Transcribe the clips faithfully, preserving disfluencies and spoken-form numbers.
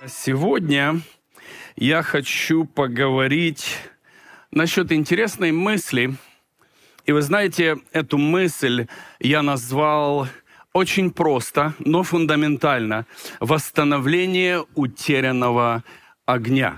Сегодня я хочу поговорить насчет интересной мысли. И вы знаете, эту мысль я назвал очень просто, но фундаментально: восстановление утерянного огня.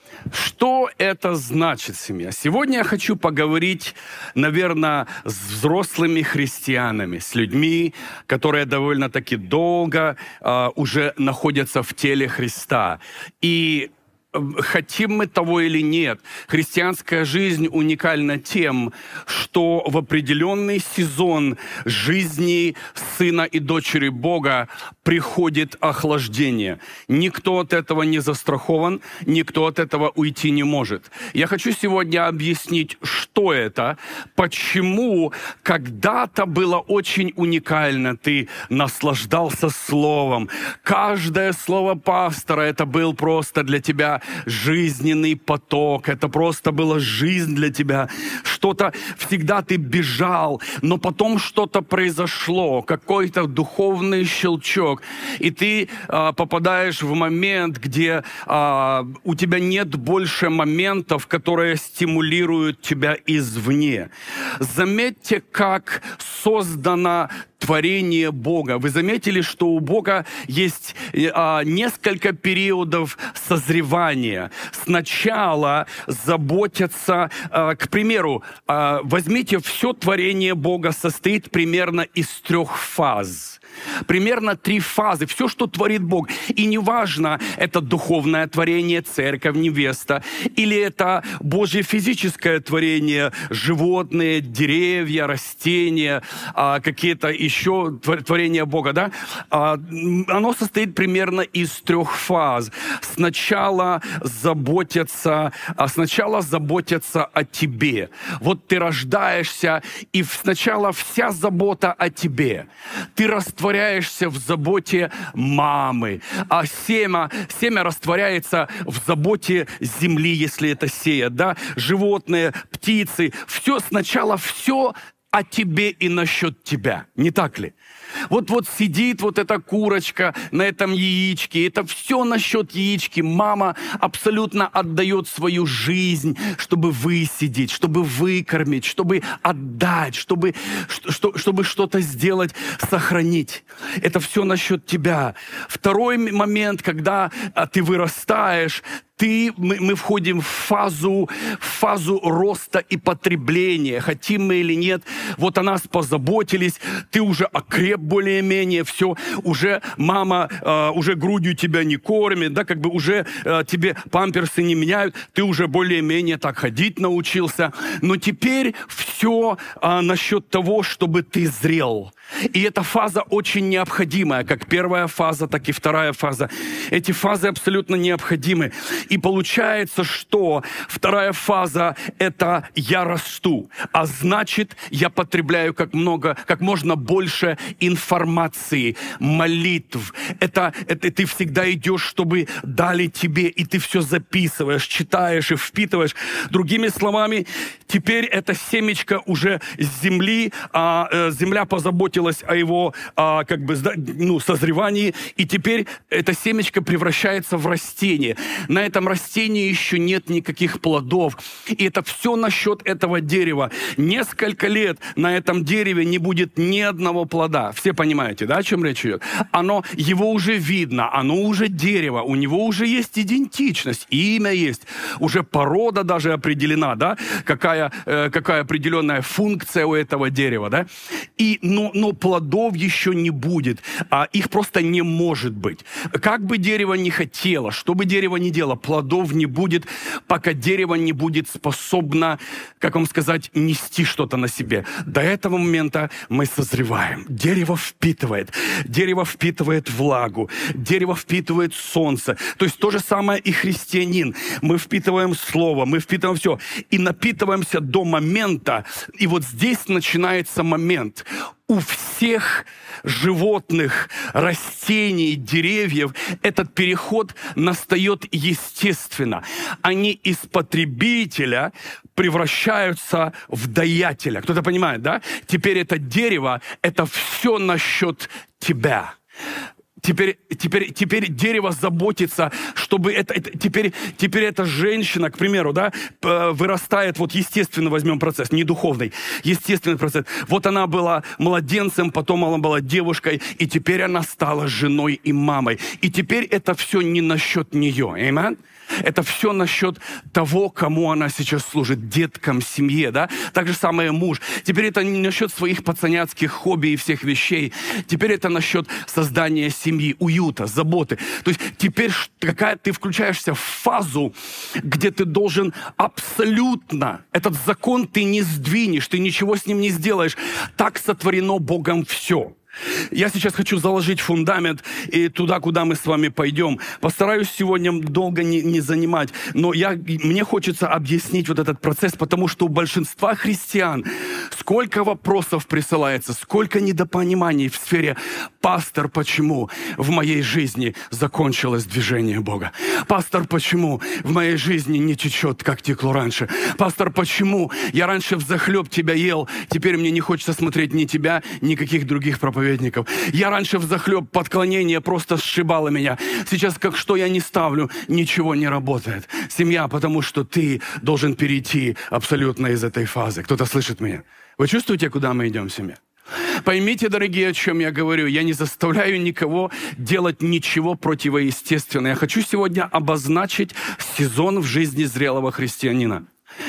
Что это значит, семья? Сегодня я хочу поговорить, наверное, с взрослыми христианами, с людьми, которые довольно-таки долго э, уже находятся в теле Христа. И хотим мы того или нет, христианская жизнь уникальна тем, что в определенный сезон жизни сына и дочери Бога приходит охлаждение. Никто от этого не застрахован, никто от этого уйти не может. Я хочу сегодня объяснить, что это, почему когда-то было очень уникально, ты наслаждался словом. Каждое слово пастора — это был просто для тебя жизненный поток, это просто была жизнь для тебя. Что-то всегда ты бежал, но потом что-то произошло, какой-то духовный щелчок, и ты а, попадаешь в момент, где а, у тебя нет больше моментов, которые стимулируют тебя извне. Заметьте, как создано творение Бога. Вы заметили, что у Бога есть а, несколько периодов созревания. Сначала заботятся, а, к примеру, а, возьмите, все творение Бога состоит примерно из трех фаз. Примерно три фазы. Все, что творит Бог. И неважно, это духовное творение, церковь, невеста, или это Божье физическое творение, животные, деревья, растения, какие-то еще творения Бога, да? Оно состоит примерно из трех фаз. Сначала заботятся, сначала заботятся о тебе. Вот ты рождаешься, и сначала вся забота о тебе. Ты растворяешься растворяешься в заботе мамы, а семя, семя растворяется в заботе земли, если это сеят, да, животные, птицы, все сначала все о тебе и насчет тебя, не так ли? Вот, вот сидит вот эта курочка на этом яичке, это все насчет яички. Мама абсолютно отдает свою жизнь, чтобы высидеть, чтобы выкормить, чтобы отдать, чтобы, что, чтобы что-то сделать, сохранить. Это все насчет тебя. Второй момент, когда ты вырастаешь, Ты, мы, мы входим в фазу, в фазу роста и потребления. Хотим мы или нет, вот о нас позаботились, ты уже окреп более-менее, все, уже мама э, уже грудью тебя не кормит, да, как бы уже э, тебе памперсы не меняют, ты уже более-менее так ходить научился. Но теперь все э, насчет того, чтобы ты зрел. И эта фаза очень необходимая, как первая фаза, так и вторая фаза. Эти фазы абсолютно необходимы. И получается, что вторая фаза — это я расту, а значит, я потребляю как много, как можно больше информации, молитв. Это, это ты всегда идешь, чтобы дали тебе, и ты все записываешь, читаешь и впитываешь. Другими словами, теперь это семечко уже с земли, а, э, земля позаботилась о его а, как бы, ну, созревании, и теперь это семечко превращается в растение. На этом растении еще нет никаких плодов. И это все насчет этого дерева. Несколько лет на этом дереве не будет ни одного плода. Все понимаете, да, о чем речь идет? Оно, его уже видно, оно уже дерево, у него уже есть идентичность, имя есть, уже порода даже определена, да, какая, э, какая определенная функция у этого дерева, да. И, но, но плодов еще не будет, а их просто не может быть. Как бы дерево ни хотело, что бы дерево ни делало, плодов не будет, пока дерево не будет способно, как вам сказать, нести что-то на себе. До этого момента мы созреваем. Дерево впитывает. Дерево впитывает влагу. Дерево впитывает солнце. То есть то же самое и христианин. Мы впитываем слово, мы впитываем все. И напитываемся до момента. И вот здесь начинается момент. У всех животных, растений, деревьев этот переход настает естественно. Они из потребителя превращаются в даятеля. Кто-то понимает, да? Теперь это дерево, это все насчет тебя. Теперь, теперь, теперь дерево заботится, чтобы это, это теперь, теперь эта женщина, к примеру, да, вырастает, вот естественно возьмем процесс, не духовный, естественный процесс. Вот она была младенцем, потом она была девушкой, и теперь она стала женой и мамой. И теперь это все не насчет нее, аминь? Это все насчет того, кому она сейчас служит, деткам, семье, да? Так же самое муж. Теперь это не насчет своих пацаняцких хобби и всех вещей. Теперь это насчет создания семьи, уюта, заботы. То есть теперь какая ты включаешься в фазу, где ты должен абсолютно, этот закон ты не сдвинешь, ты ничего с ним не сделаешь. Так сотворено Богом все. Я сейчас хочу заложить фундамент и туда, куда мы с вами пойдем. Постараюсь сегодня долго не, не занимать, но я, мне хочется объяснить вот этот процесс, потому что у большинства христиан сколько вопросов присылается, сколько недопониманий в сфере «Пастор, почему в моей жизни закончилось движение Бога? Пастор, почему в моей жизни не течет, как текло раньше? Пастор, почему я раньше взахлеб тебя ел, теперь мне не хочется смотреть ни тебя, ни каких других проповедников? Я раньше взахлеб подклонение просто сшибало меня. Сейчас как что я не ставлю, ничего не работает. Семья, потому что ты должен перейти абсолютно из этой фазы. Кто-то слышит меня? Вы чувствуете, куда мы идем, семья? Поймите, дорогие, о чем я говорю. Я не заставляю никого делать ничего противоестественного. Я хочу сегодня обозначить сезон в жизни зрелого христианина.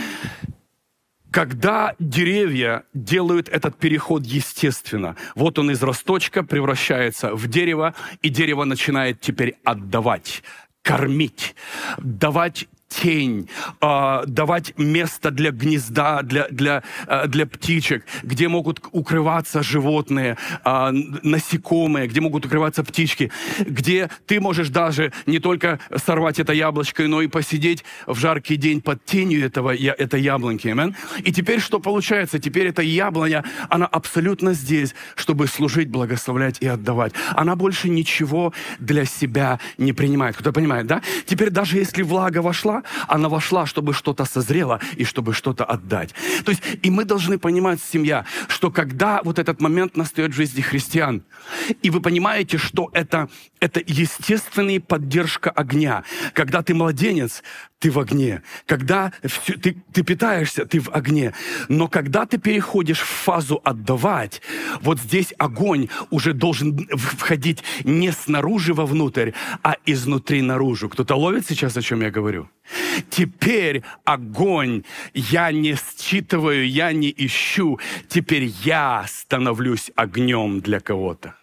Когда деревья делают этот переход естественно, вот он из росточка превращается в дерево, и дерево начинает теперь отдавать, кормить, давать тень, э, давать место для гнезда, для, для, э, для птичек, где могут укрываться животные, э, насекомые, где могут укрываться птички, где ты можешь даже не только сорвать это яблочко, но и посидеть в жаркий день под тенью этого, этой яблоньки. Amen? И теперь что получается? Теперь эта яблоня, она абсолютно здесь, чтобы служить, благословлять и отдавать. Она больше ничего для себя не принимает. Кто понимает, да? Теперь даже если влага вошла, она вошла, чтобы что-то созрело и чтобы что-то отдать. То есть, и мы должны понимать, семья, что когда вот этот момент настает в жизни христиан, и вы понимаете, что это, это естественная поддержка огня. Когда ты младенец, ты в огне. Когда все, ты, ты питаешься, ты в огне. Но когда ты переходишь в фазу отдавать, вот здесь огонь уже должен входить не снаружи вовнутрь, а изнутри наружу. Кто-то ловит сейчас, о чем я говорю? Теперь огонь я не считываю, я не ищу. Теперь я становлюсь огнем для кого-то.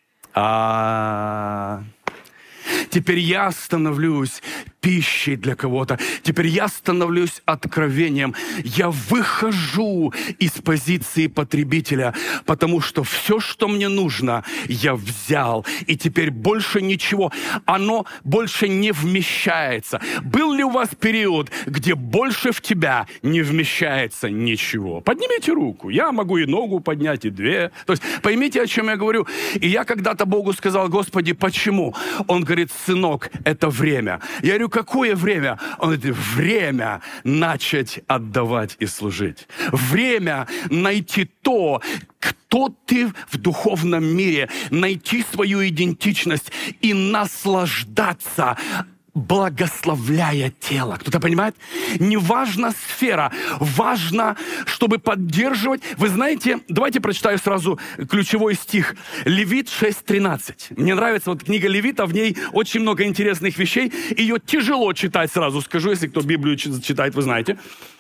А-а-а. Теперь я становлюсь пищей для кого-то. Теперь я становлюсь откровением. Я выхожу из позиции потребителя, потому что все, что мне нужно, я взял. И теперь больше ничего. Оно больше не вмещается. Был ли у вас период, где больше в тебя не вмещается ничего? Поднимите руку. Я могу и ногу поднять, и две. То есть поймите, о чем я говорю. И я когда-то Богу сказал: Господи, почему? Он говорит: сынок, это время. Я говорю: какое время? Он говорит: время начать отдавать и служить. Время найти то, кто ты в духовном мире, найти свою идентичность и наслаждаться, благословляя тело. Кто-то понимает? Не важна сфера, важно, чтобы поддерживать. Вы знаете, давайте прочитаю сразу ключевой стих. Левит шесть тринадцать. Мне нравится вот книга Левита, в ней очень много интересных вещей. Ее тяжело читать, сразу скажу, если кто Библию читает, вы знаете.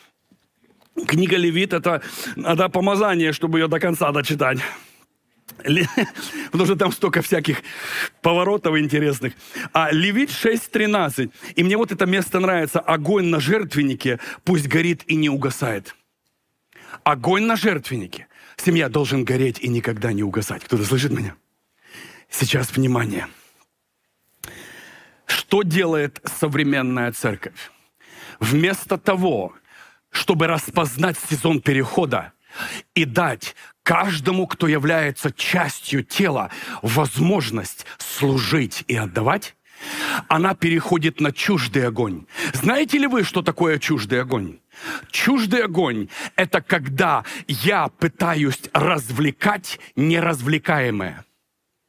Книга Левит — это надо помазание, чтобы ее до конца дочитать. Потому что там столько всяких поворотов интересных. А Левит шесть тринадцать. И мне вот это место нравится. Огонь на жертвеннике пусть горит и не угасает. Огонь на жертвеннике. Семья должен гореть и никогда не угасать. Кто-то слышит меня? Сейчас внимание. Что делает современная церковь? Вместо того, чтобы распознать сезон перехода и дать каждому, кто является частью тела, возможность служить и отдавать, она переходит на чуждый огонь. Знаете ли вы, что такое чуждый огонь? Чуждый огонь — это когда я пытаюсь развлекать неразвлекаемое.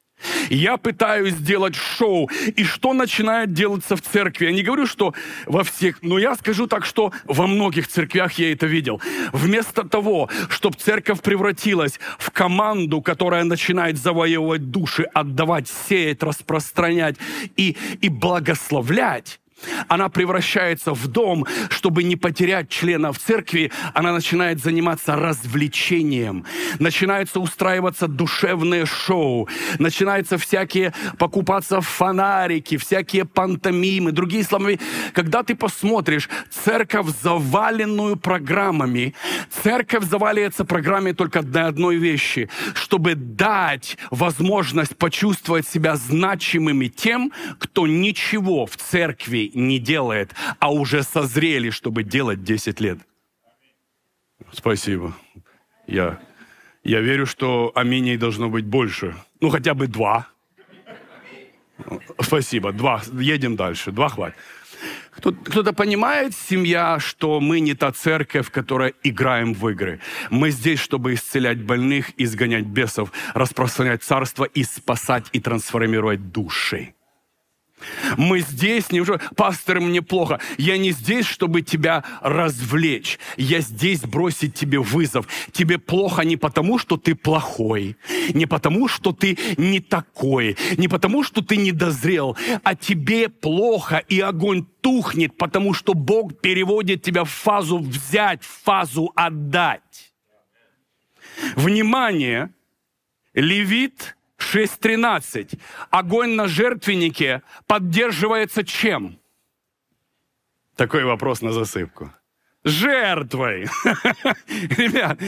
Я пытаюсь сделать шоу. И что начинает делаться в церкви? Я не говорю, что во всех, но я скажу так, что во многих церквях я это видел. Вместо того, чтобы церковь превратилась в команду, которая начинает завоевывать души, отдавать, сеять, распространять и, и благословлять, она превращается в дом, чтобы не потерять членов церкви, она начинает заниматься развлечением, начинаются устраиваться душевные шоу, начинаются всякие покупаться фонарики, всякие пантомимы, другие слова. Когда ты посмотришь церковь, заваленную программами, церковь заваливается программой только для одной вещи, чтобы дать возможность почувствовать себя значимыми тем, кто ничего в церкви не делает, а уже созрели, чтобы делать десять лет. Спасибо. Я, я верю, что аминей должно быть больше. Ну, хотя бы два. Спасибо. Два. Едем дальше. Два хватит. Кто-то понимает, семья, что мы не та церковь, которая играем в игры. Мы здесь, чтобы исцелять больных, изгонять бесов, распространять царство и спасать и трансформировать души. Мы здесь не уже, пастор, мне плохо. Я не здесь, чтобы тебя развлечь. Я здесь бросить тебе вызов. Тебе плохо не потому, что ты плохой, не потому, что ты не такой, не потому, что ты не дозрел, а тебе плохо, и огонь тухнет, потому что Бог переводит тебя в фазу взять, в фазу отдать. Внимание! Левит шесть тринадцать. Огонь на жертвеннике поддерживается чем? Такой вопрос на засыпку. Жертвой. Ребят,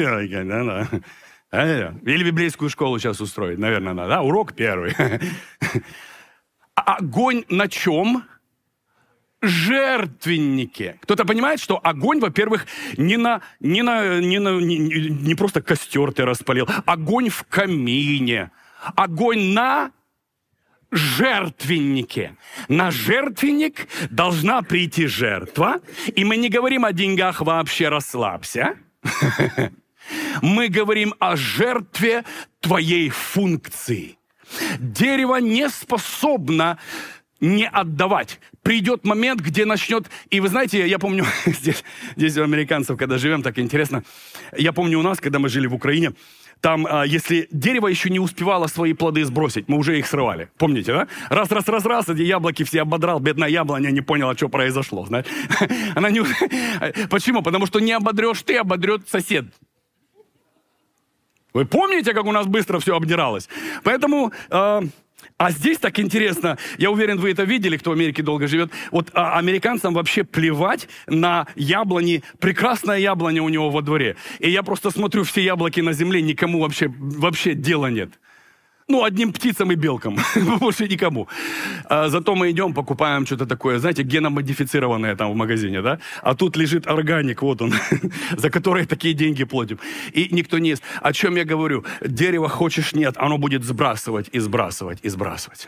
или библейскую школу сейчас устроить, наверное, надо. Да? Урок первый. Огонь на чем? Жертвеннике. Кто-то понимает, что огонь, во-первых, не, на, не, на, не, на, не, не просто костер ты распалил, огонь в камине. Огонь на жертвеннике. На жертвенник должна прийти жертва. И мы не говорим о деньгах вообще, расслабься. Мы говорим о жертве твоей функции. Дерево не способно не отдавать. Придет момент, где начнет... И вы знаете, я помню, здесь, здесь у американцев, когда живем, так интересно. Я помню у нас, когда мы жили в Украине, там, если дерево еще не успевало свои плоды сбросить, мы уже их срывали. Помните, да? Раз, раз, раз, раз, эти яблоки все ободрал, бедная яблоня не поняла, что произошло. Знаешь? Она не... Почему? Потому что не ободрешь ты, ободрет сосед. Вы помните, как у нас быстро все обдиралось? Поэтому... Э, а здесь так интересно, я уверен, вы это видели, кто в Америке долго живет. Вот а, американцам вообще плевать на яблони. Прекрасная яблоня у него во дворе. И я просто смотрю, все яблоки на земле, никому вообще, вообще дела нет. Ну, одним птицам и белкам, больше никому. А, зато мы идем, покупаем что-то такое, знаете, геномодифицированное там в магазине, да? А тут лежит органик, вот он, за который такие деньги платим. И никто не ест. О чем я говорю? Дерево хочешь, нет, оно будет сбрасывать и сбрасывать и сбрасывать.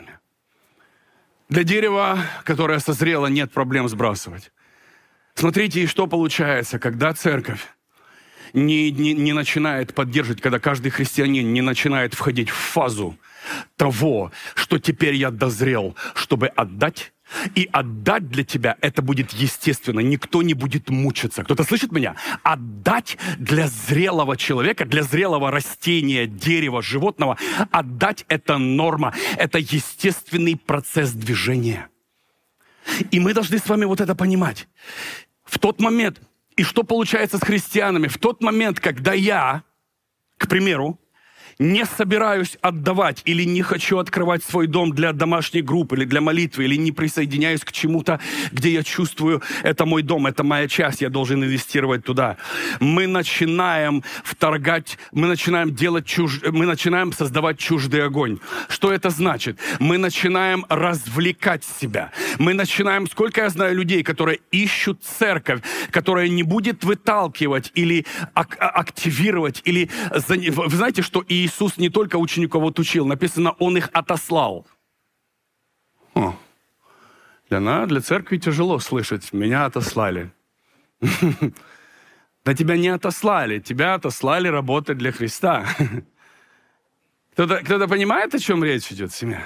Для дерева, которое созрело, нет проблем сбрасывать. Смотрите, и что получается, когда церковь Не, не, не начинает поддерживать, когда каждый христианин не начинает входить в фазу того, что теперь я дозрел, чтобы отдать. И отдать для тебя это будет естественно. Никто не будет мучиться. Кто-то слышит меня? Отдать для зрелого человека, для зрелого растения, дерева, животного, отдать это норма. Это естественный процесс движения. И мы должны с вами вот это понимать. В тот момент... И что получается с христианами? В тот момент, когда я, к примеру, не собираюсь отдавать или не хочу открывать свой дом для домашней группы или для молитвы, или не присоединяюсь к чему-то, где я чувствую, это мой дом, это моя часть, я должен инвестировать туда. Мы начинаем вторгать, мы начинаем делать чуж... мы начинаем создавать чуждый огонь. Что это значит? Мы начинаем развлекать себя. Мы начинаем, сколько я знаю людей, которые ищут церковь, которая не будет выталкивать или ак- активировать, или... Вы знаете, что и Иисус не только учеников вот учил, написано, Он их отослал. О, для, нас, для церкви тяжело слышать, меня отослали. Да тебя не отослали, тебя отослали работать для Христа. Кто-то, кто-то понимает, о чем речь идет, семья?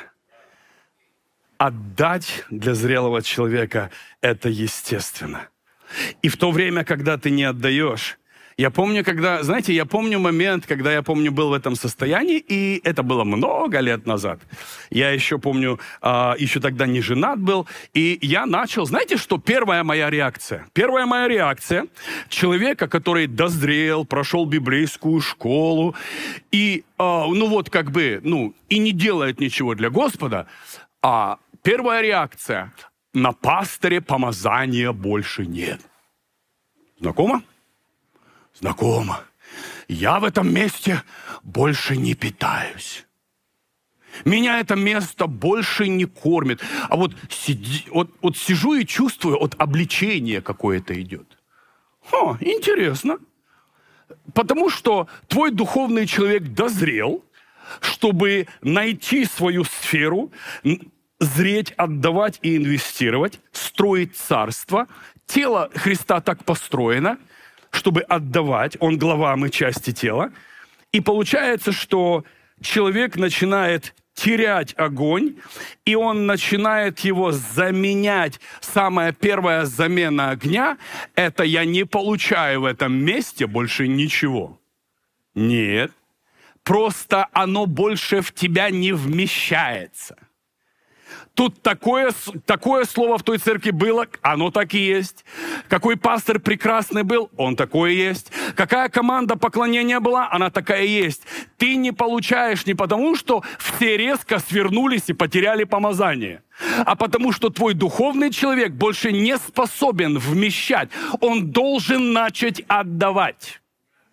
Отдать для зрелого человека – это естественно. И в то время, когда ты не отдаешь, я помню, когда, знаете, я помню момент, когда я помню, был в этом состоянии, и это было много лет назад. Я еще помню, э, еще тогда не женат был, и я начал, знаете, что первая моя реакция? Первая моя реакция человека, который дозрел, прошел библейскую школу, и, э, ну вот как бы, ну, и не делает ничего для Господа, а первая реакция – на пастыре помазания больше нет. Знакомо? Знакомо. Я в этом месте больше не питаюсь. Меня это место больше не кормит. А вот, сиди, вот, вот сижу и чувствую, вот обличение какое-то идет. О, интересно. Потому что твой духовный человек дозрел, чтобы найти свою сферу, зреть, отдавать и инвестировать, строить царство. Тело Христа так построено, чтобы отдавать. Он глава, мы части тела. И получается, что человек начинает терять огонь, и он начинает его заменять. Самая первая замена огня – это я не получаю в этом месте больше ничего. Нет. Просто оно больше в тебя не вмещается. Тут такое, такое слово в той церкви было, оно так и есть. Какой пастор прекрасный был, он такой и есть. Какая команда поклонения была, она такая и есть. Ты не получаешь не потому, что все резко свернулись и потеряли помазание, а потому что твой духовный человек больше не способен вмещать. Он должен начать отдавать.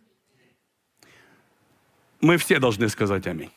Мы все должны сказать аминь.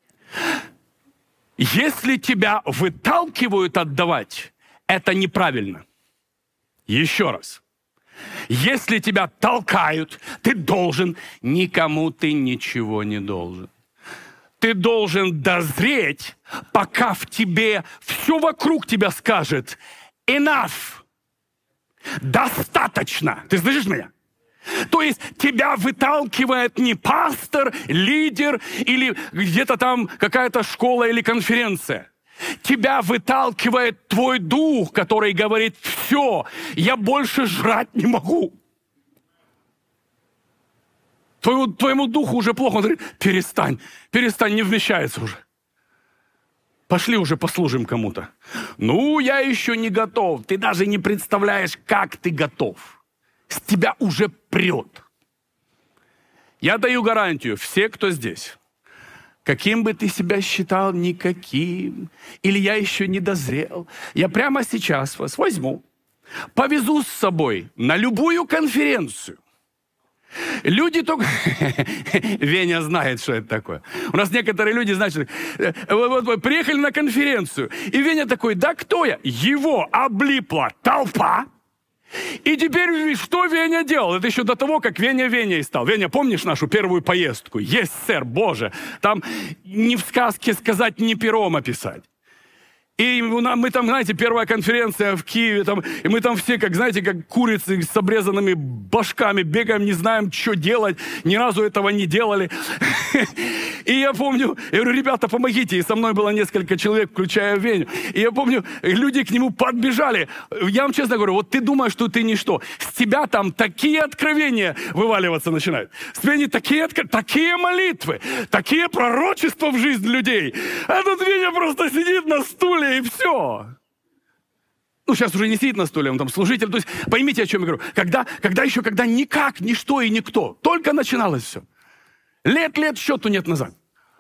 Если тебя выталкивают отдавать, это неправильно. Еще раз. Если тебя толкают, ты должен, никому ты ничего не должен. Ты должен дозреть, пока в тебе все вокруг тебя скажет enough. Достаточно. Ты слышишь меня? То есть тебя выталкивает не пастор, лидер или где-то там какая-то школа или конференция. Тебя выталкивает твой дух, который говорит: все, я больше жрать не могу. Твоему, твоему духу уже плохо. Он говорит: перестань, перестань, не вмещается уже. Пошли уже послужим кому-то. Ну, я еще не готов. Ты даже не представляешь, как ты готов. С тебя уже прет. Я даю гарантию, все, кто здесь, каким бы ты себя считал никаким, или я еще не дозрел, я прямо сейчас вас возьму, повезу с собой на любую конференцию. Люди только... Веня знает, что это такое. У нас некоторые люди, значит, вот, вот, приехали на конференцию, и Веня такой: да кто я? Его облипла толпа. И теперь что Веня делал? Это еще до того, как Веня Веней стал. Веня, помнишь нашу первую поездку? Есть, сэр, Боже. Там ни в сказке сказать, ни пером описать. И мы там, знаете, первая конференция в Киеве, там, и мы там все, как, знаете, как курицы с обрезанными башками, бегаем, не знаем, что делать, ни разу этого не делали. И я помню, я говорю: ребята, помогите. И со мной было несколько человек, включая Веню. И я помню, люди к нему подбежали. Я вам честно говорю, вот ты думаешь, что ты ничто. С тебя там такие откровения вываливаться начинают. С Вени такие, такие молитвы, такие пророчества в жизнь людей. А тут Веня просто сидит на стуле, и все. Ну, сейчас уже не сидит на стуле, он там служитель. То есть, поймите, о чем я говорю. Когда, когда еще, когда никак, ничто и никто. Только начиналось все. Лет-лет счету нет назад.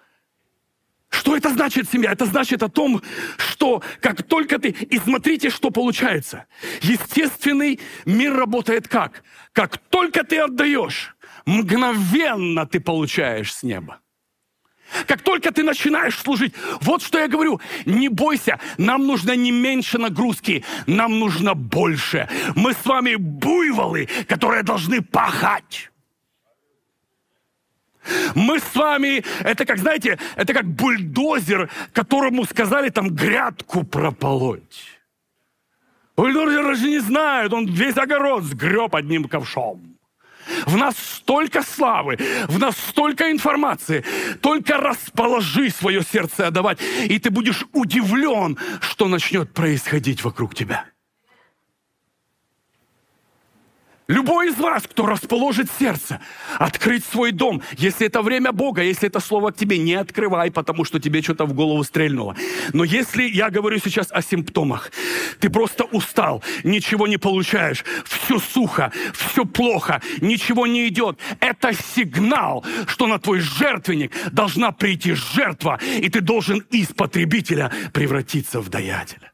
Что это значит, семья? Это значит о том, что как только ты... И смотрите, что получается. Естественный мир работает как? Как только ты отдаешь, мгновенно ты получаешь с неба. Как только ты начинаешь служить, вот что я говорю, не бойся, нам нужно не меньше нагрузки, нам нужно больше. Мы с вами буйволы, которые должны пахать. Мы с вами, это как, знаете, это как бульдозер, которому сказали там грядку прополоть. Бульдозер же не знает, он весь огород сгреб одним ковшом. В нас столько славы, в нас столько информации. Только расположи свое сердце отдавать, и ты будешь удивлен, что начнет происходить вокруг тебя. Любой из вас, кто расположит сердце, открыть свой дом, если это время Бога, если это слово к тебе, не открывай, потому что тебе что-то в голову стрельнуло. Но если я говорю сейчас о симптомах, ты просто устал, ничего не получаешь, все сухо, все плохо, ничего не идет, это сигнал, что на твой жертвенник должна прийти жертва, и ты должен из потребителя превратиться в даятеля.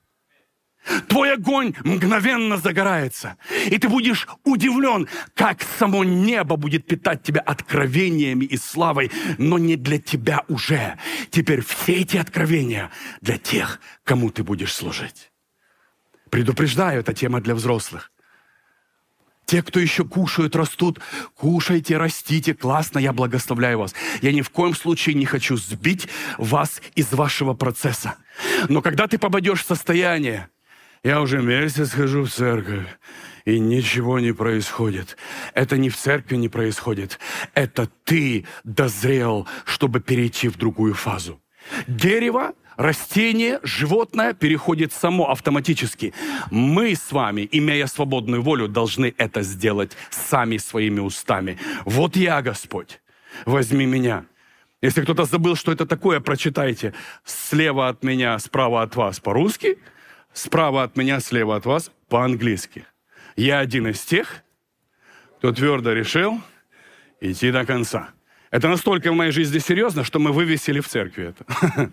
Твой огонь мгновенно загорается, и ты будешь удивлен, как само небо будет питать тебя откровениями и славой, но не для тебя уже. Теперь все эти откровения для тех, кому ты будешь служить. Предупреждаю, это тема для взрослых. Те, кто еще кушают, растут, кушайте, растите, классно, я благословляю вас. Я ни в коем случае не хочу сбить вас из вашего процесса. Но когда ты попадешь в состояние, я уже месяц хожу в церковь, и ничего не происходит. Это не в церкви не происходит. Это ты дозрел, чтобы перейти в другую фазу. Дерево, растение, животное переходит само автоматически. Мы с вами, имея свободную волю, должны это сделать сами своими устами. Вот я, Господь, возьми меня. Если кто-то забыл, что это такое, прочитайте. Слева от меня, справа от вас по-русски, справа от меня, слева от вас по-английски. Я один из тех, кто твердо решил идти до конца. Это настолько в моей жизни серьезно, что мы вывесили в церкви это.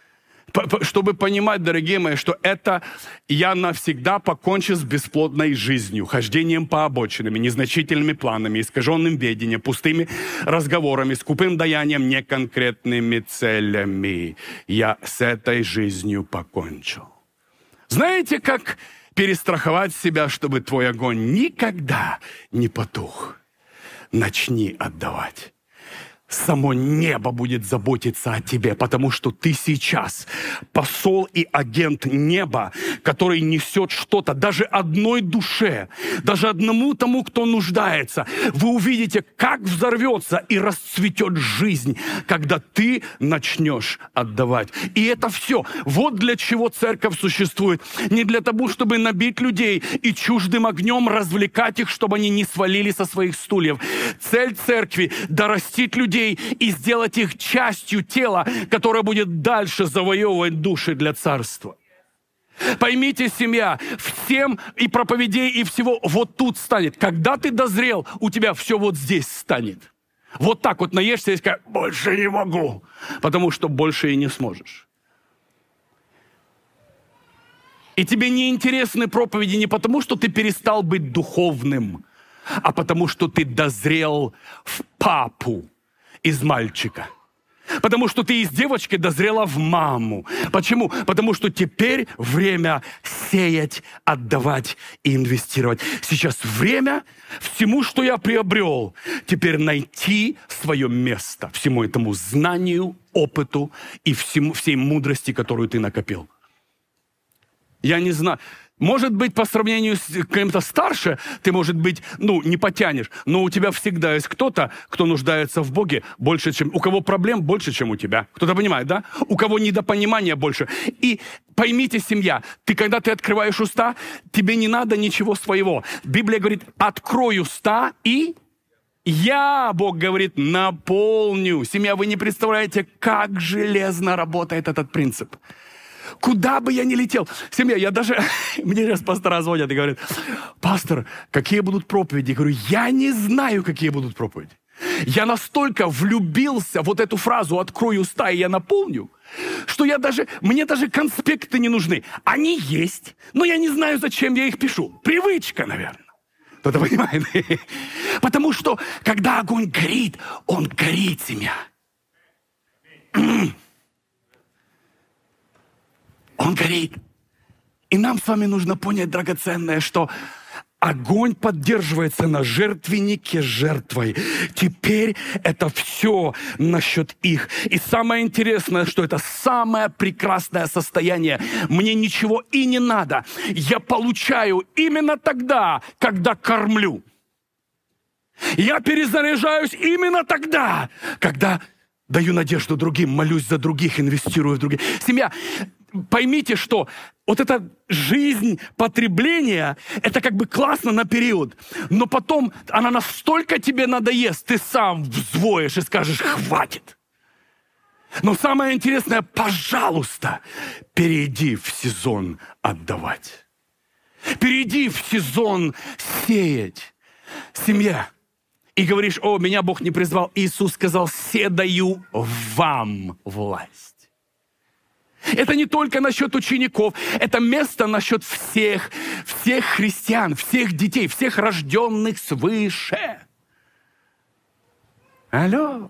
Чтобы понимать, дорогие мои, что это я навсегда покончу с бесплодной жизнью, хождением по обочинам, незначительными планами, искаженным ведением, пустыми разговорами, скупым даянием, неконкретными целями. Я с этой жизнью покончил. Знаете, как перестраховать себя, чтобы твой огонь никогда не потух? Начни отдавать. Само небо будет заботиться о тебе, потому что ты сейчас посол и агент неба, который несет что-то даже одной душе, даже одному тому, кто нуждается. Вы увидите, как взорвется и расцветет жизнь, когда ты начнешь отдавать. И это все. Вот для чего церковь существует. Не для того, чтобы набить людей и чуждым огнем развлекать их, чтобы они не свалили со своих стульев. Цель церкви – дорастить людей и сделать их частью тела, которое будет дальше завоевывать души для царства. Поймите, семья, всем и проповедей, и всего вот тут станет. Когда ты дозрел, у тебя все вот здесь станет. Вот так вот наешься и скажешь: больше не могу, потому что больше и не сможешь. И тебе не интересны проповеди не потому, что ты перестал быть духовным, а потому что ты дозрел в папу из мальчика. Потому что ты из девочки дозрела в маму. Почему? Потому что теперь время сеять, отдавать и инвестировать. Сейчас время всему, что я приобрел, теперь найти свое место, всему этому знанию, опыту и всему, всей мудрости, которую ты накопил. Я не знаю. Может быть, по сравнению с кем-то старше, ты, может быть, ну, не потянешь, но у тебя всегда есть кто-то, кто нуждается в Боге больше, чем... У кого проблем больше, чем у тебя. Кто-то понимает, да? У кого недопонимания больше. И поймите, семья, ты, когда ты открываешь уста, тебе не надо ничего своего. Библия говорит: открой уста и... Я, Бог говорит, наполню. Семья, вы не представляете, как железно работает этот принцип. Куда бы я ни летел. Семья, я даже... Мне сейчас пастора звонят и говорят: пастор, какие будут проповеди? Я говорю: я не знаю, какие будут проповеди. Я настолько влюбился в вот эту фразу «открой уста, и я наполню», что я даже... Мне даже конспекты не нужны. Они есть, но я не знаю, зачем я их пишу. Привычка, наверное. Кто-то понимает? Потому что, когда огонь горит, он горит, семья. Он горит. И нам с вами нужно понять, драгоценное, что огонь поддерживается на жертвеннике жертвой. Теперь это все насчет их. И самое интересное, что это самое прекрасное состояние. Мне ничего и не надо. Я получаю именно тогда, когда кормлю. Я перезаряжаюсь именно тогда, когда даю надежду другим, молюсь за других, инвестирую в других. Семья, поймите, что вот эта жизнь потребления, это как бы классно на период, но потом она настолько тебе надоест, ты сам взвоешь и скажешь: хватит. Но самое интересное, пожалуйста, перейди в сезон отдавать. Перейди в сезон сеять. Семья. И говоришь: о, меня Бог не призвал. Иисус сказал: се даю вам власть. Это не только насчет учеников, это место насчет всех, всех христиан, всех детей, всех рожденных свыше. Алло.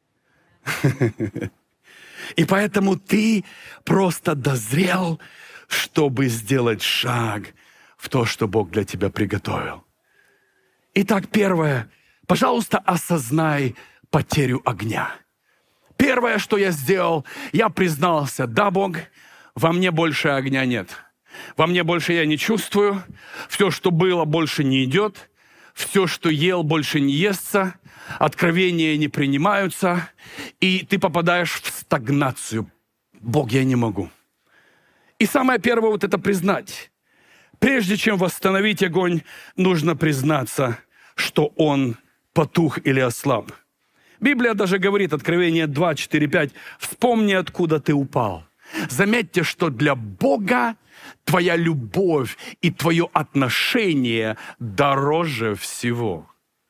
И поэтому ты просто дозрел, чтобы сделать шаг в то, что Бог для тебя приготовил. Итак, первое. Пожалуйста, осознай потерю огня. Первое, что я сделал, я признался: да, Бог, во мне больше огня нет. Во мне больше я не чувствую. Все, что было, больше не идет. Все, что ел, больше не естся. Откровения не принимаются. И ты попадаешь в стагнацию. Бог, я не могу. И самое первое вот это признать. Прежде чем восстановить огонь, нужно признаться, что он потух или ослаб. Библия даже говорит, Откровение два, четыре, пять, вспомни, откуда ты упал. Заметьте, что для Бога твоя любовь и твое отношение дороже всего.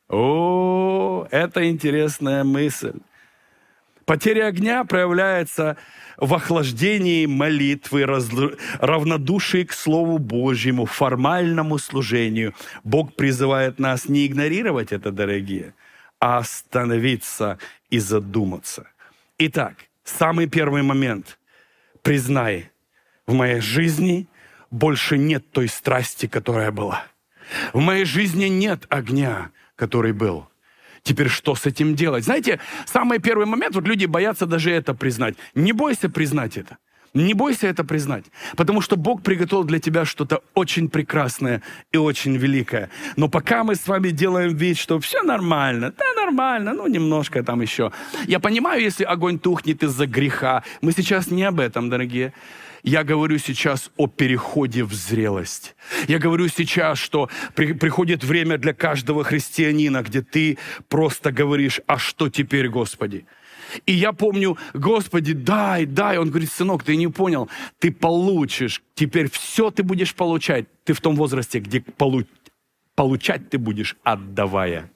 О, это интересная мысль. Потеря огня проявляется в охлаждении молитвы, равнодушии к Слову Божьему, формальному служению. Бог призывает нас не игнорировать это, дорогие, а остановиться и задуматься. Итак, самый первый момент. Признай, в моей жизни больше нет той страсти, которая была. В моей жизни нет огня, который был. Теперь что с этим делать? Знаете, самый первый момент, вот люди боятся даже это признать. Не бойся признать это. Не бойся это признать. Потому что Бог приготовил для тебя что-то очень прекрасное и очень великое. Но пока мы с вами делаем вид, что все нормально, да нормально, ну немножко там еще. Я понимаю, если огонь тухнет из-за греха. Мы сейчас не об этом, дорогие. Я говорю сейчас о переходе в зрелость. Я говорю сейчас, что при, приходит время для каждого христианина, где ты просто говоришь: а что теперь, Господи? И я помню: Господи, дай, дай. Он говорит: сынок, ты не понял, ты получишь. Теперь все ты будешь получать. Ты в том возрасте, где получ, получать ты будешь, отдавая.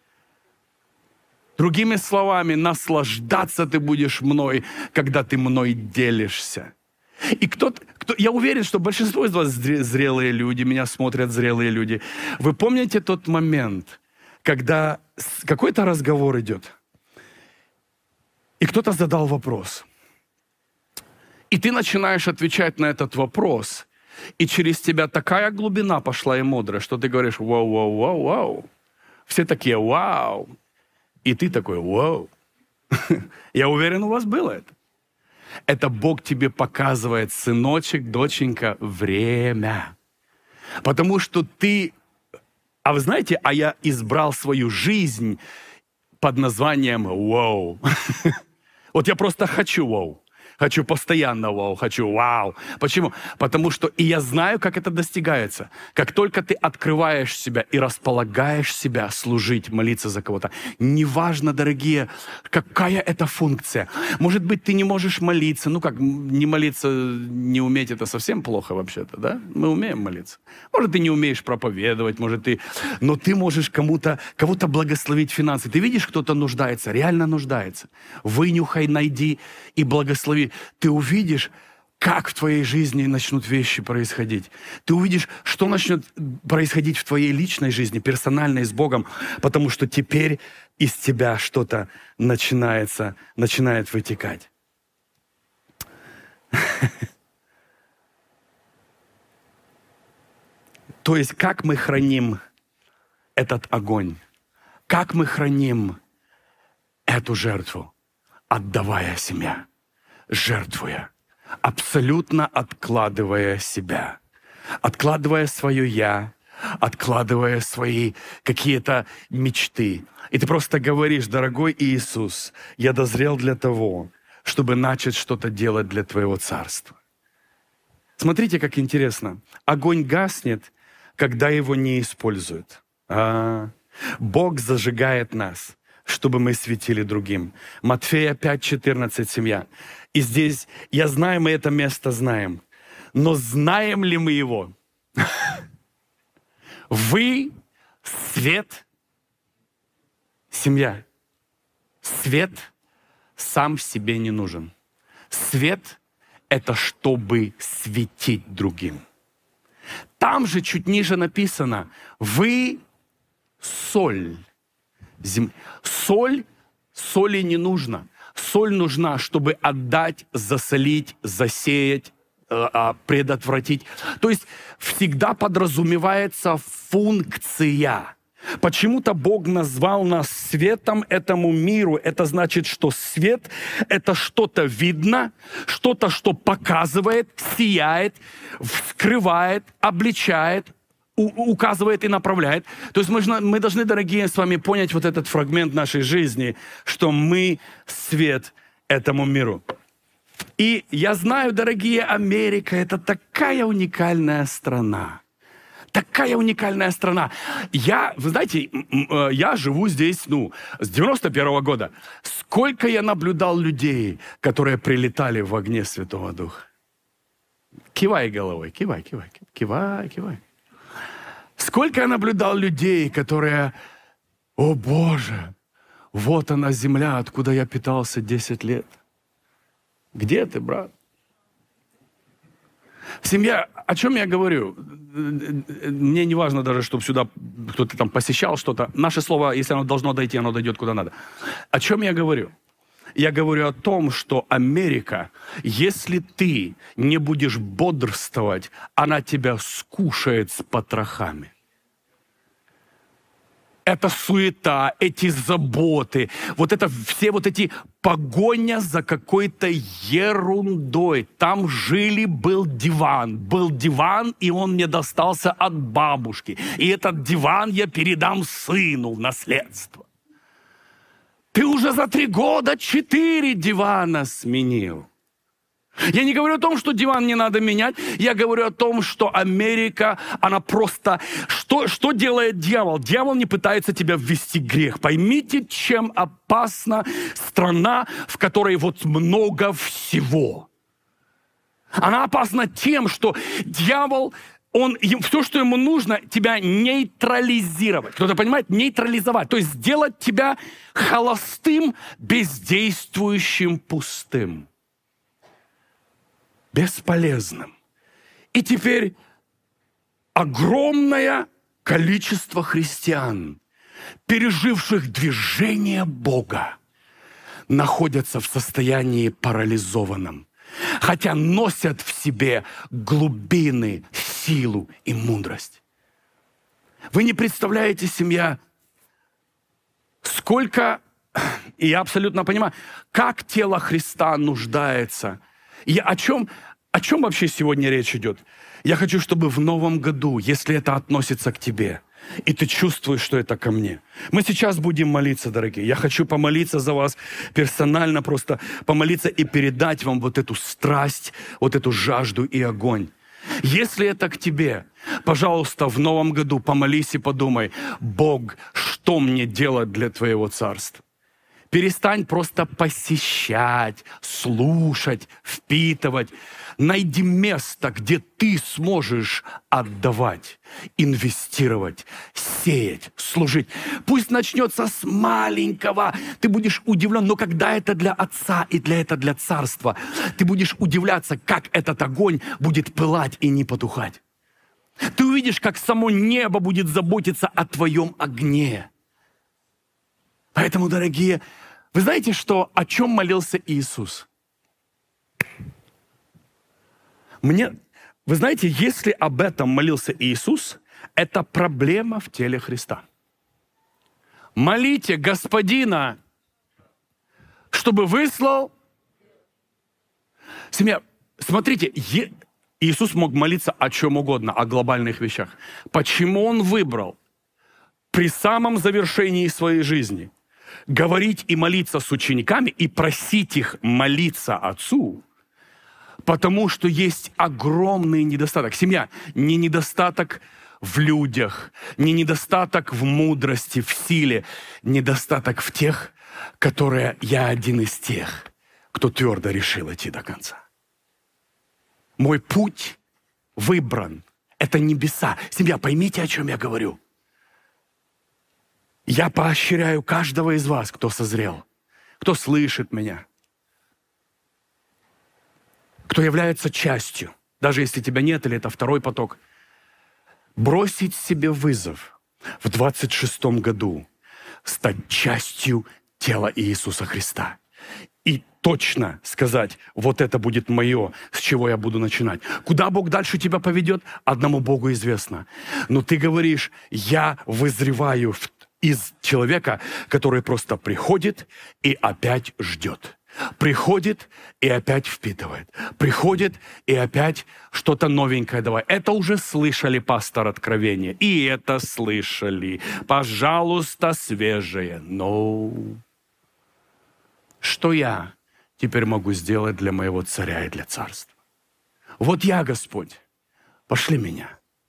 Другими словами, наслаждаться ты будешь мной, когда ты мной делишься. И кто-то, кто, я уверен, что большинство из вас зрелые люди, меня смотрят зрелые люди. Вы помните тот момент, когда какой-то разговор идет, и кто-то задал вопрос, и ты начинаешь отвечать на этот вопрос, и через тебя такая глубина пошла и мудрость, что ты говоришь: вау, вау, вау, вау. Все такие: вау. И ты такой: вау. Я уверен, у вас было это. Это Бог тебе показывает: сыночек, доченька, время. Потому что ты... А вы знаете, а я избрал свою жизнь под названием «Вау». Вот я просто хочу «Вау». Хочу постоянно «Вау», хочу «Вау». Почему? Потому что и я знаю, как это достигается. Как только ты открываешь себя и располагаешь себя служить, молиться за кого-то. Неважно, дорогие, какая это функция. Может быть, ты не можешь молиться. Ну как, не молиться, не уметь, это совсем плохо вообще-то, да? Мы умеем молиться. Может, ты не умеешь проповедовать, может, ты... Но ты можешь кому-то, кого-то благословить финансы. Ты видишь, кто-то нуждается, реально нуждается. Вынюхай, найди и благослови. Ты увидишь, как в твоей жизни начнут вещи происходить. Ты увидишь, что начнет происходить в твоей личной жизни, персональной, с Богом, потому что теперь из тебя что-то начинается, начинает вытекать. То есть, как мы храним этот огонь? Как мы храним эту жертву, отдавая себя? Жертвуя, абсолютно откладывая себя, откладывая свое «я», откладывая свои какие-то мечты. И ты просто говоришь: дорогой Иисус, я дозрел для того, чтобы начать что-то делать для Твоего Царства. Смотрите, как интересно. Огонь гаснет, когда его не используют. А, Бог зажигает нас, чтобы мы светили другим. Матфея пять четырнадцать, семья. И здесь, я знаю, мы это место знаем, но знаем ли мы его? Вы свет, семья. Свет сам себе не нужен. Свет — это чтобы светить другим. Там же чуть ниже написано: вы соль. Зем... Соль, соли не нужно. Соль нужна, чтобы отдать, засолить, засеять, предотвратить. То есть всегда подразумевается функция. Почему-то Бог назвал нас светом этому миру. Это значит, что свет — это что-то видно, что-то, что показывает, сияет, вскрывает, обличает, у- указывает и направляет. То есть мы, мы должны, дорогие, с вами понять вот этот фрагмент нашей жизни, что мы свет этому миру. И я знаю, дорогие, Америка — это такая уникальная страна. Такая уникальная страна. Я, вы знаете, я живу здесь, ну, с девяносто первого года. Сколько я наблюдал людей, которые прилетали в огне Святого Духа. Кивай головой, кивай, кивай, кивай, кивай. Сколько я наблюдал людей, которые: о Боже, вот она земля, откуда я питался десять лет. Где ты, брат? Семья, о чем я говорю? Мне не важно даже, чтобы сюда кто-то там посещал что-то. Наше слово, если оно должно дойти, оно дойдет куда надо. О чем я говорю? Я говорю о том, что Америка, если ты не будешь бодрствовать, она тебя скушает с потрохами. Это суета, эти заботы, вот это все вот эти погоня за какой-то ерундой. Там жили, был диван. Был диван, и он мне достался от бабушки. И этот диван я передам сыну в наследство. Ты уже за три года четыре дивана сменил. Я не говорю о том, что диван не надо менять. Я говорю о том, что Америка, она просто... Что, что делает дьявол? Дьявол не пытается тебя ввести в грех. Поймите, чем опасна страна, в которой вот много всего. Она опасна тем, что дьявол, он, все, что ему нужно, тебя нейтрализировать. Кто-то понимает? Нейтрализовать. То есть сделать тебя холостым, бездействующим, пустым. Бесполезным. И теперь огромное количество христиан, переживших движение Бога, находятся в состоянии парализованном, хотя носят в себе глубины, силу и мудрость. Вы не представляете, семья, сколько, и я абсолютно понимаю, как тело Христа нуждается. И о чем, о чем вообще сегодня речь идет? Я хочу, чтобы в новом году, если это относится к тебе, и ты чувствуешь, что это ко мне. Мы сейчас будем молиться, дорогие. Я хочу помолиться за вас персонально, просто помолиться и передать вам вот эту страсть, вот эту жажду и огонь. Если это к тебе, пожалуйста, в новом году помолись и подумай: Бог, что мне делать для Твоего Царства? Перестань просто посещать, слушать, впитывать. Найди место, где ты сможешь отдавать, инвестировать, сеять, служить. Пусть начнется с маленького. Ты будешь удивлен, но когда это для Отца и для это для Царства, ты будешь удивляться, как этот огонь будет пылать и не потухать. Ты увидишь, как само небо будет заботиться о твоем огне. Поэтому, дорогие, вы знаете, что, о чем молился Иисус? Мне, вы знаете, если об этом молился Иисус, это проблема в теле Христа. Молите Господина, чтобы выслал... Семья, смотрите, е... Иисус мог молиться о чем угодно, о глобальных вещах. Почему Он выбрал при самом завершении своей жизни говорить и молиться с учениками и просить их молиться Отцу? Потому что есть огромный недостаток. Семья, не недостаток в людях, не недостаток в мудрости, в силе, недостаток в тех, которые я один из тех, кто твердо решил идти до конца. Мой путь выбран. Это небеса. Семья, поймите, о чем я говорю. Я поощряю каждого из вас, кто созрел, кто слышит меня, кто является частью, даже если тебя нет, или это второй поток, бросить себе вызов в двадцать шестом году, стать частью тела Иисуса Христа. И точно сказать, вот это будет мое, с чего я буду начинать. Куда Бог дальше тебя поведет, одному Богу известно. Но ты говоришь, я вызреваю в из человека, который просто приходит и опять ждет. Приходит и опять впитывает. Приходит и опять что-то новенькое давай. Это уже слышали, пастор, откровения. И это слышали. Пожалуйста, свежее. Но что я теперь могу сделать для моего царя и для царства? Вот я, Господь, пошли меня.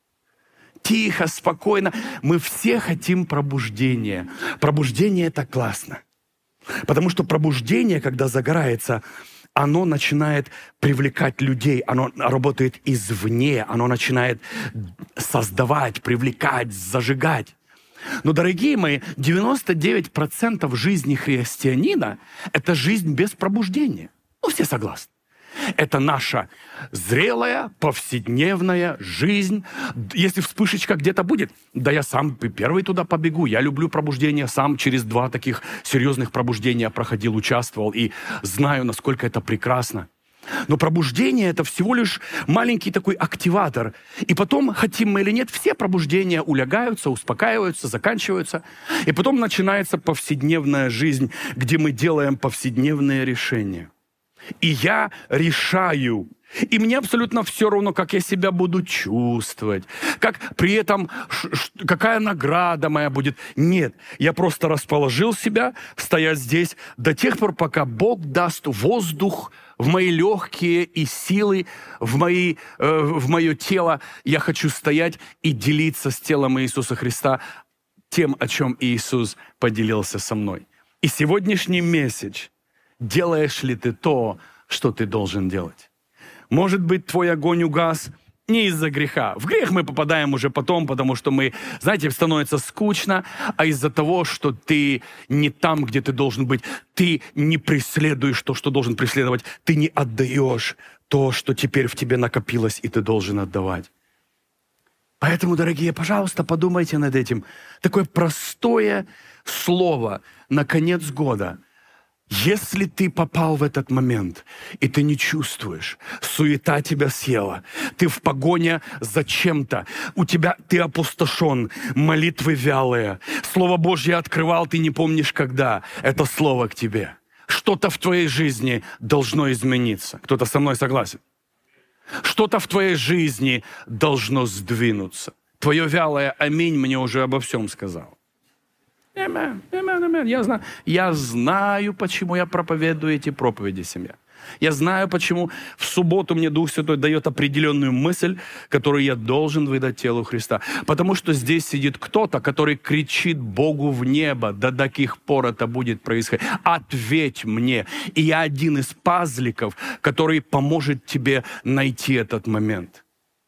Тихо, спокойно. Мы все хотим пробуждения. Пробуждение – это классно. Потому что пробуждение, когда загорается, оно начинает привлекать людей, оно работает извне, оно начинает создавать, привлекать, зажигать. Но, дорогие мои, девяносто девять процентов жизни христианина – это жизнь без пробуждения. Ну, все согласны. Это наша зрелая, повседневная жизнь. Если вспышечка где-то будет, да я сам первый туда побегу. Я люблю пробуждение, сам через два таких серьезных пробуждения проходил, участвовал и знаю, насколько это прекрасно. Но пробуждение – это всего лишь маленький такой активатор. И потом, хотим мы или нет, все пробуждения улягаются, успокаиваются, заканчиваются. И потом начинается повседневная жизнь, где мы делаем повседневные решения. И я решаю. И мне абсолютно все равно, как я себя буду чувствовать, как при этом, какая награда моя будет. Нет, я просто расположил себя стоять здесь до тех пор, пока Бог даст воздух в мои легкие и силы, в, мои, э, в мое тело. Я хочу стоять и делиться с телом Иисуса Христа тем, о чем Иисус поделился со мной. И сегодняшний месседж: делаешь ли ты то, что ты должен делать? Может быть, твой огонь угас не из-за греха. В грех мы попадаем уже потом, потому что мы, знаете, становится скучно, а из-за того, что ты не там, где ты должен быть. Ты не преследуешь то, что должен преследовать. Ты не отдаешь то, что теперь в тебе накопилось, и ты должен отдавать. Поэтому, дорогие, пожалуйста, подумайте над этим. Такое простое слово на конец года. Если ты попал в этот момент, и ты не чувствуешь, суета тебя съела, ты в погоне за чем-то, у тебя ты опустошен, молитвы вялые, Слово Божье открывал, ты не помнишь когда, это Слово к тебе. Что-то в твоей жизни должно измениться. Кто-то со мной согласен? Что-то в твоей жизни должно сдвинуться. Твое вялое аминь мне уже обо всем сказал. Amen, amen, amen. Я знаю, я знаю, почему я проповедую эти проповеди, семья. Я знаю, почему в субботу мне Дух Святой дает определенную мысль, которую я должен выдать телу Христа. Потому что здесь сидит кто-то, который кричит Богу в небо: да до каких пор это будет происходить? Ответь мне. И я один из пазликов, который поможет тебе найти этот момент.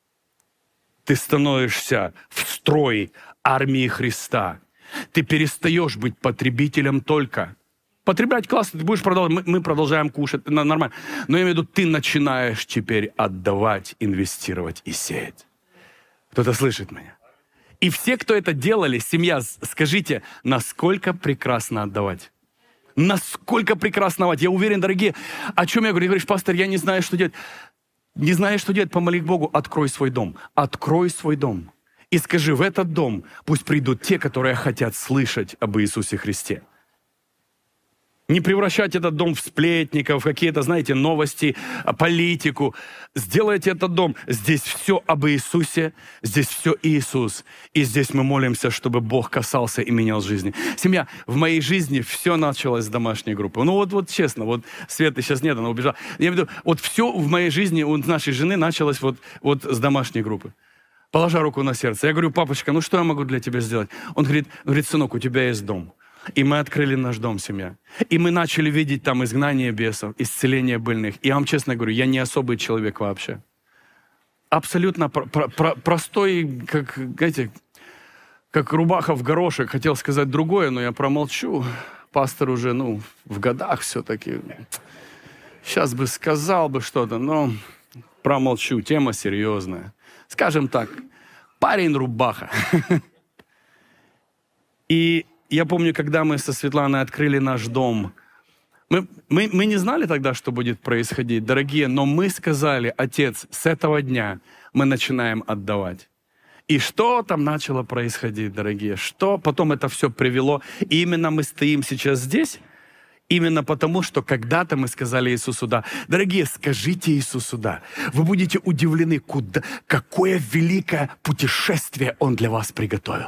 Ты становишься в строй армии Христа. Ты перестаешь быть потребителем только. Потреблять классно, ты будешь продолжать, мы продолжаем кушать, нормально. Но я имею в виду, ты начинаешь теперь отдавать, инвестировать и сеять. Кто-то слышит меня? И все, кто это делали, семья, скажите, насколько прекрасно отдавать? Насколько прекрасно отдавать? Я уверен, дорогие, о чем я говорю? Ты говоришь: пастор, я не знаю, что делать. Не знаешь, что делать, помоли к Богу, открой свой дом. Открой свой дом. И скажи: в этот дом пусть придут те, которые хотят слышать об Иисусе Христе. Не превращать этот дом в сплетников, в какие-то, знаете, новости, политику. Сделайте этот дом. Здесь все об Иисусе, здесь все Иисус. И здесь мы молимся, чтобы Бог касался и менял жизни. Семья, в моей жизни все началось с домашней группы. Ну вот, вот честно, вот Светы сейчас нет, она убежала. Я имею в виду, вот все в моей жизни у нашей жены началось вот, вот с домашней группы. Положа руку на сердце. Я говорю: папочка, ну что я могу для тебя сделать? Он говорит, говорит: сынок, у тебя есть дом. И мы открыли наш дом, семья. И мы начали видеть там изгнание бесов, исцеление больных. И я вам честно говорю, я не особый человек вообще. Абсолютно про- про- про- простой, как, знаете, как рубаха в горошек. Хотел сказать другое, но я промолчу. Пастор уже, ну, в годах все-таки. Сейчас бы сказал бы что-то, но промолчу. Тема серьезная. Скажем так, парень рубаха. И я помню, когда мы со Светланой открыли наш дом, мы, мы, мы не знали тогда, что будет происходить, дорогие, но мы сказали: Отец, с этого дня мы начинаем отдавать. И что там начало происходить, дорогие? Что потом это все привело? И именно мы стоим сейчас здесь, именно потому, что когда-то мы сказали Иисусу да. Дорогие, скажите Иисусу да. Вы будете удивлены, куда, какое великое путешествие Он для вас приготовил.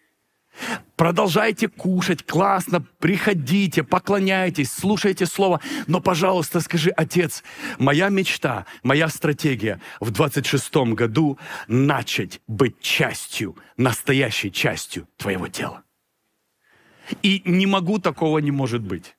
Продолжайте кушать, классно, приходите, поклоняйтесь, слушайте Слово. Но, пожалуйста, скажи: Отец, моя мечта, моя стратегия в двадцать шестом году начать быть частью, настоящей частью Твоего тела. И не могу, такого не может быть.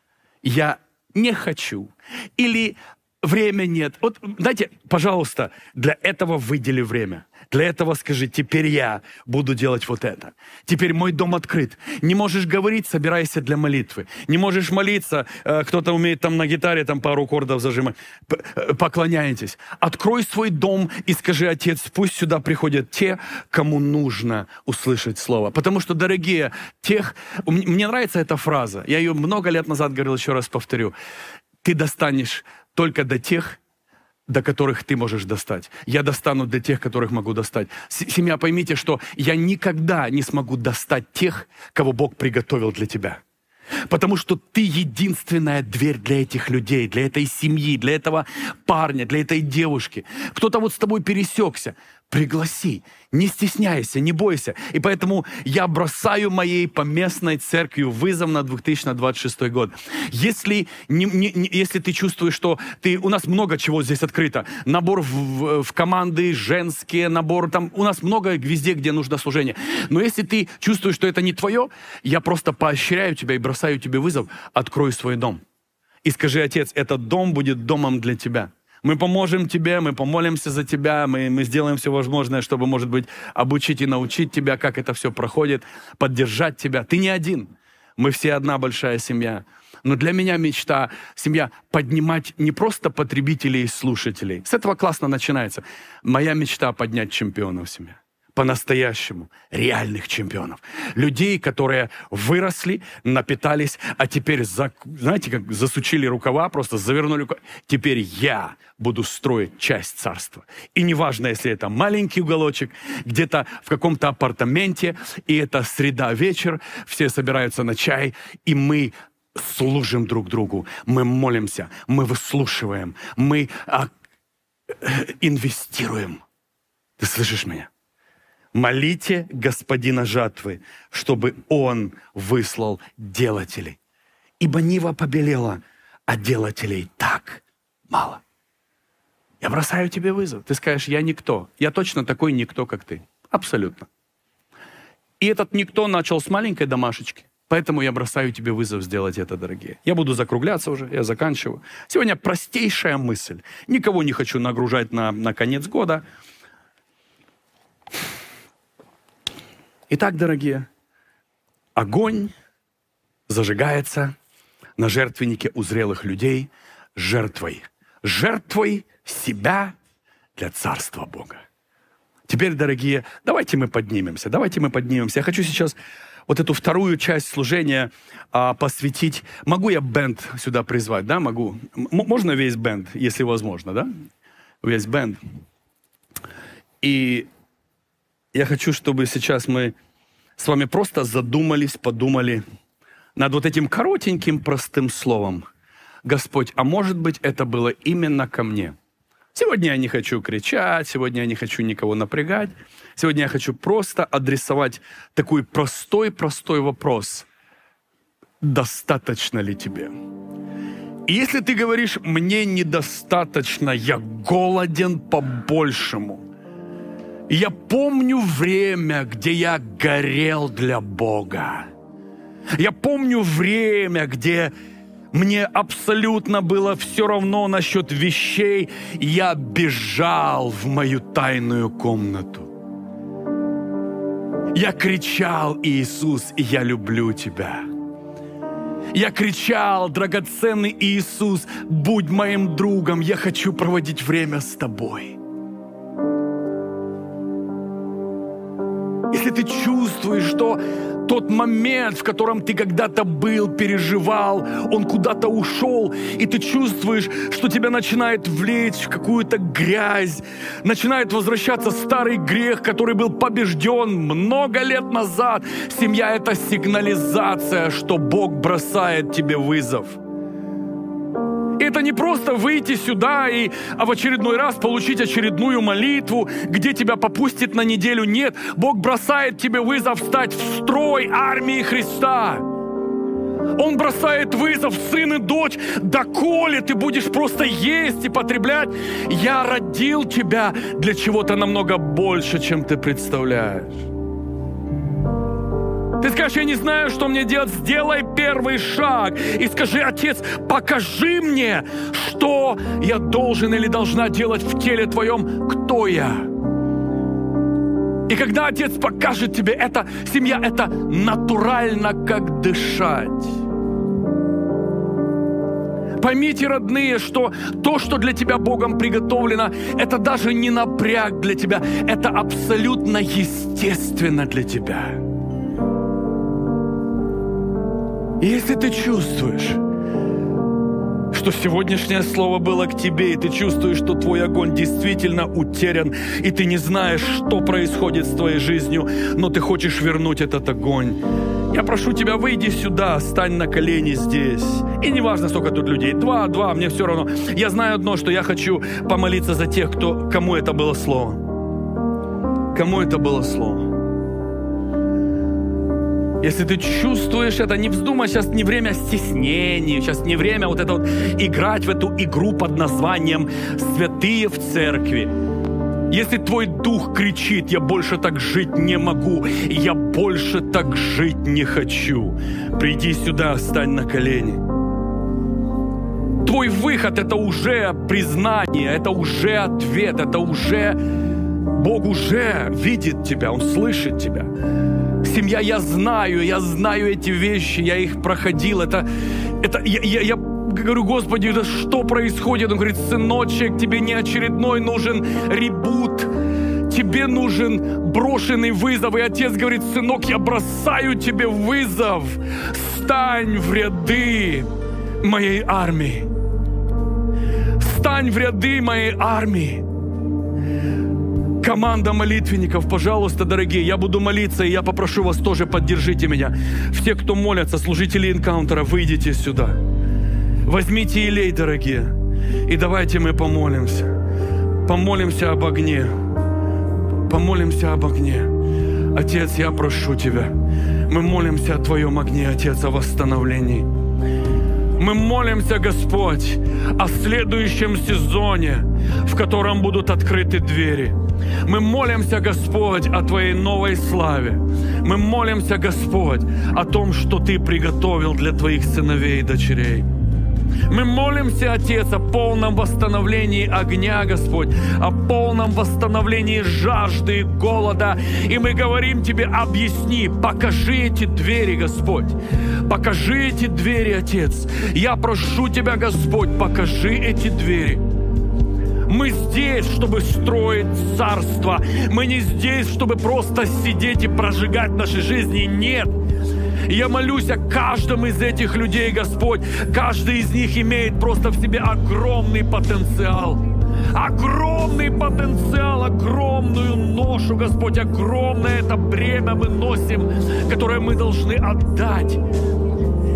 Я не хочу. Или время нет. Вот, дайте, пожалуйста, для этого выдели время. Для этого скажи: теперь я буду делать вот это. Теперь мой дом открыт. Не можешь говорить — собирайся для молитвы. Не можешь молиться, э, кто-то умеет там на гитаре там пару аккордов зажимать. П- э, поклоняйтесь. Открой свой дом и скажи: Отец, пусть сюда приходят те, кому нужно услышать Слово. Потому что, дорогие, тех... Мне нравится эта фраза. Я ее много лет назад говорил, еще раз повторю. Ты достанешь только до тех, до которых ты можешь достать. Я достану до тех, которых могу достать. Семья, поймите, что я никогда не смогу достать тех, кого Бог приготовил для тебя. Потому что ты единственная дверь для этих людей, для этой семьи, для этого парня, для этой девушки. Кто-то вот с тобой пересекся. Пригласи, не стесняйся, не бойся. И поэтому я бросаю моей поместной церкви вызов на две тысячи двадцать шестой год. Если, не, не, не, если ты чувствуешь, что ты, у нас много чего здесь открыто. Набор в, в, в команды женские, набор там, у нас много везде, где нужно служение. Но если ты чувствуешь, что это не твое, я просто поощряю тебя и бросаю тебе вызов: открой свой дом. И скажи: Отец, этот дом будет домом для тебя. Мы поможем тебе, мы помолимся за тебя, мы, мы сделаем все возможное, чтобы, может быть, обучить и научить тебя, как это все проходит, поддержать тебя. Ты не один. Мы все одна большая семья. Но для меня мечта, семья, поднимать не просто потребителей и слушателей. С этого классно начинается. Моя мечта — поднять чемпионов, семья. По-настоящему реальных чемпионов. Людей, которые выросли, напитались, а теперь, за, знаете, как засучили рукава, просто завернули рукава. Теперь я буду строить часть царства. И неважно, если это маленький уголочек, где-то в каком-то апартаменте, и это среда, вечер, все собираются на чай, и мы служим друг другу, мы молимся, мы выслушиваем, мы а, инвестируем. Ты слышишь меня? Молите Господина жатвы, чтобы Он выслал делателей. Ибо нива побелела, а делателей так мало. Я бросаю тебе вызов. Ты скажешь: я никто. Я точно такой никто, как ты. Абсолютно. И этот никто начал с маленькой домашечки. Поэтому я бросаю тебе вызов сделать это, дорогие. Я буду закругляться уже, я заканчиваю. Сегодня простейшая мысль. Никого не хочу нагружать на, на конец года. Итак, дорогие, огонь зажигается на жертвеннике у зрелых людей жертвой. Жертвой себя для Царства Бога. Теперь, дорогие, давайте мы поднимемся. Давайте мы поднимемся. Я хочу сейчас вот эту вторую часть служения а, посвятить. Могу я бэнд сюда призвать? Да, могу. М- можно весь бэнд, если возможно, да? Весь бэнд. И я хочу, чтобы сейчас мы с вами просто задумались, подумали над вот этим коротеньким простым словом: Господь, а может быть, это было именно ко мне? Сегодня я не хочу кричать, сегодня я не хочу никого напрягать. Сегодня я хочу просто адресовать такой простой-простой вопрос. Достаточно ли тебе? И если ты говоришь: мне недостаточно, я голоден по-большему. Я помню время, где я горел для Бога. Я помню время, где мне абсолютно было все равно насчет вещей. Я бежал в мою тайную комнату. Я кричал: Иисус, я люблю Тебя. Я кричал: драгоценный Иисус, будь моим другом, я хочу проводить время с Тобой. Если ты чувствуешь, что тот момент, в котором ты когда-то был, переживал, он куда-то ушел, и ты чувствуешь, что тебя начинает влечь в какую-то грязь, начинает возвращаться старый грех, который был побежден много лет назад. Семья — это сигнализация, что Бог бросает тебе вызов. И это не просто выйти сюда и а в очередной раз получить очередную молитву, где тебя попустит на неделю. Нет, Бог бросает тебе вызов встать в строй армии Христа. Он бросает вызов: сын и дочь, доколе ты будешь просто есть и потреблять? Я родил тебя для чего-то намного больше, чем ты представляешь. Ты скажешь: я не знаю, что мне делать. Сделай первый шаг и скажи: Отец, покажи мне, что я должен или должна делать в теле Твоем, кто я. И когда Отец покажет тебе это, семья — это натурально, как дышать. Поймите, родные, что то, что для тебя Богом приготовлено, это даже не напряг для тебя, это абсолютно естественно для тебя. Если ты чувствуешь, что сегодняшнее слово было к тебе, и ты чувствуешь, что твой огонь действительно утерян, и ты не знаешь, что происходит с твоей жизнью, но ты хочешь вернуть этот огонь, я прошу тебя, выйди сюда, стань на колени здесь. И не важно, сколько тут людей, два, два, мне все равно. Я знаю одно, что я хочу помолиться за тех, кто, кому это было слово. Кому это было слово. Если ты чувствуешь это, не вздумай, сейчас не время стеснений, сейчас не время вот это вот играть в эту игру под названием «Святые в церкви». Если твой дух кричит: я больше так жить не могу, я больше так жить не хочу, приди сюда, стань на колени. Твой выход — это уже признание, это уже ответ, это уже Бог уже видит тебя, Он слышит тебя. Семья, я знаю, я знаю эти вещи, я их проходил. Это, это я, я, я говорю: Господи, это что происходит? Он говорит: сыночек, тебе не очередной нужен ребут, тебе нужен брошенный вызов. И Отец говорит: сынок, я бросаю тебе вызов. Стань в ряды моей армии. Стань в ряды моей армии. Команда молитвенников, пожалуйста, дорогие, я буду молиться, и я попрошу вас тоже, поддержите меня. Все, кто молятся, служители Энкаунтера, выйдите сюда. Возьмите елей, дорогие, и давайте мы помолимся. Помолимся об огне. Помолимся об огне. Отец, я прошу Тебя, мы молимся о Твоем огне, Отец, о восстановлении. Мы молимся, Господь, о следующем сезоне, в котором будут открыты двери. Мы молимся, Господь, о Твоей новой славе. Мы молимся, Господь, о том, что Ты приготовил для Твоих сыновей и дочерей. Мы молимся, Отец, о полном восстановлении огня, Господь, о полном восстановлении жажды и голода. И мы говорим Тебе: объясни, покажи эти двери, Господь. Покажи эти двери, Отец. Я прошу Тебя, Господь, покажи эти двери. Мы здесь, чтобы строить царство. Мы не здесь, чтобы просто сидеть и прожигать наши жизни. Нет. Я молюсь о каждом из этих людей, Господь. Каждый из них имеет просто в себе огромный потенциал. Огромный потенциал, огромную ношу, Господь. Огромное это бремя мы носим, которое мы должны отдать.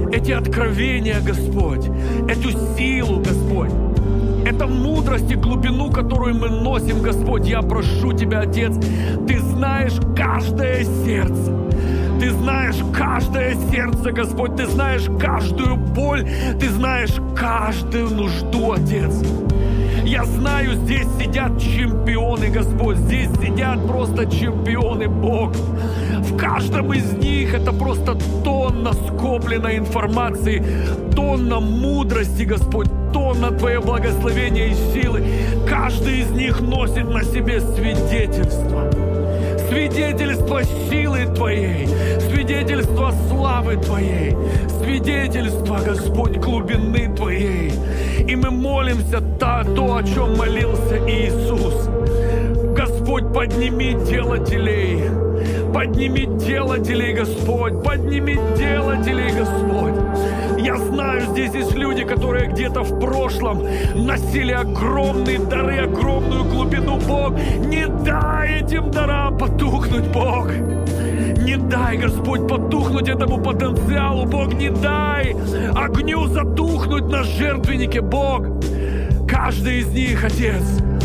эти откровения, Господь, эту силу, Господь, это мудрость и глубину, которую мы носим, Господь. Я прошу Тебя, Отец, Ты знаешь каждое сердце. Ты знаешь каждое сердце, Господь. Ты знаешь каждую боль. Ты знаешь каждую нужду, Отец. Я знаю, здесь сидят чемпионы, Господь. Здесь сидят просто чемпионы, Бог. В каждом из них это просто тонна скопленной информации, тонна мудрости, Господь, тонна Твое благословение и силы. Каждый из них носит на себе свидетельство. Свидетельство силы Твоей, свидетельство славы Твоей, свидетельство, Господь, глубины Твоей. И мы молимся то, то, о чем молился Иисус. Господь, подними делателей, подними делателей, Господь, подними делателей, Господь. Я знаю, здесь есть люди, которые где-то в прошлом носили огромные дары, огромную глубину, Бог. Не дай этим дарам потухнуть, Бог. Не дай, Господь, потухнуть этому потенциалу, Бог. Не дай огню затухнуть на жертвеннике, Бог. Каждый из них, Отец,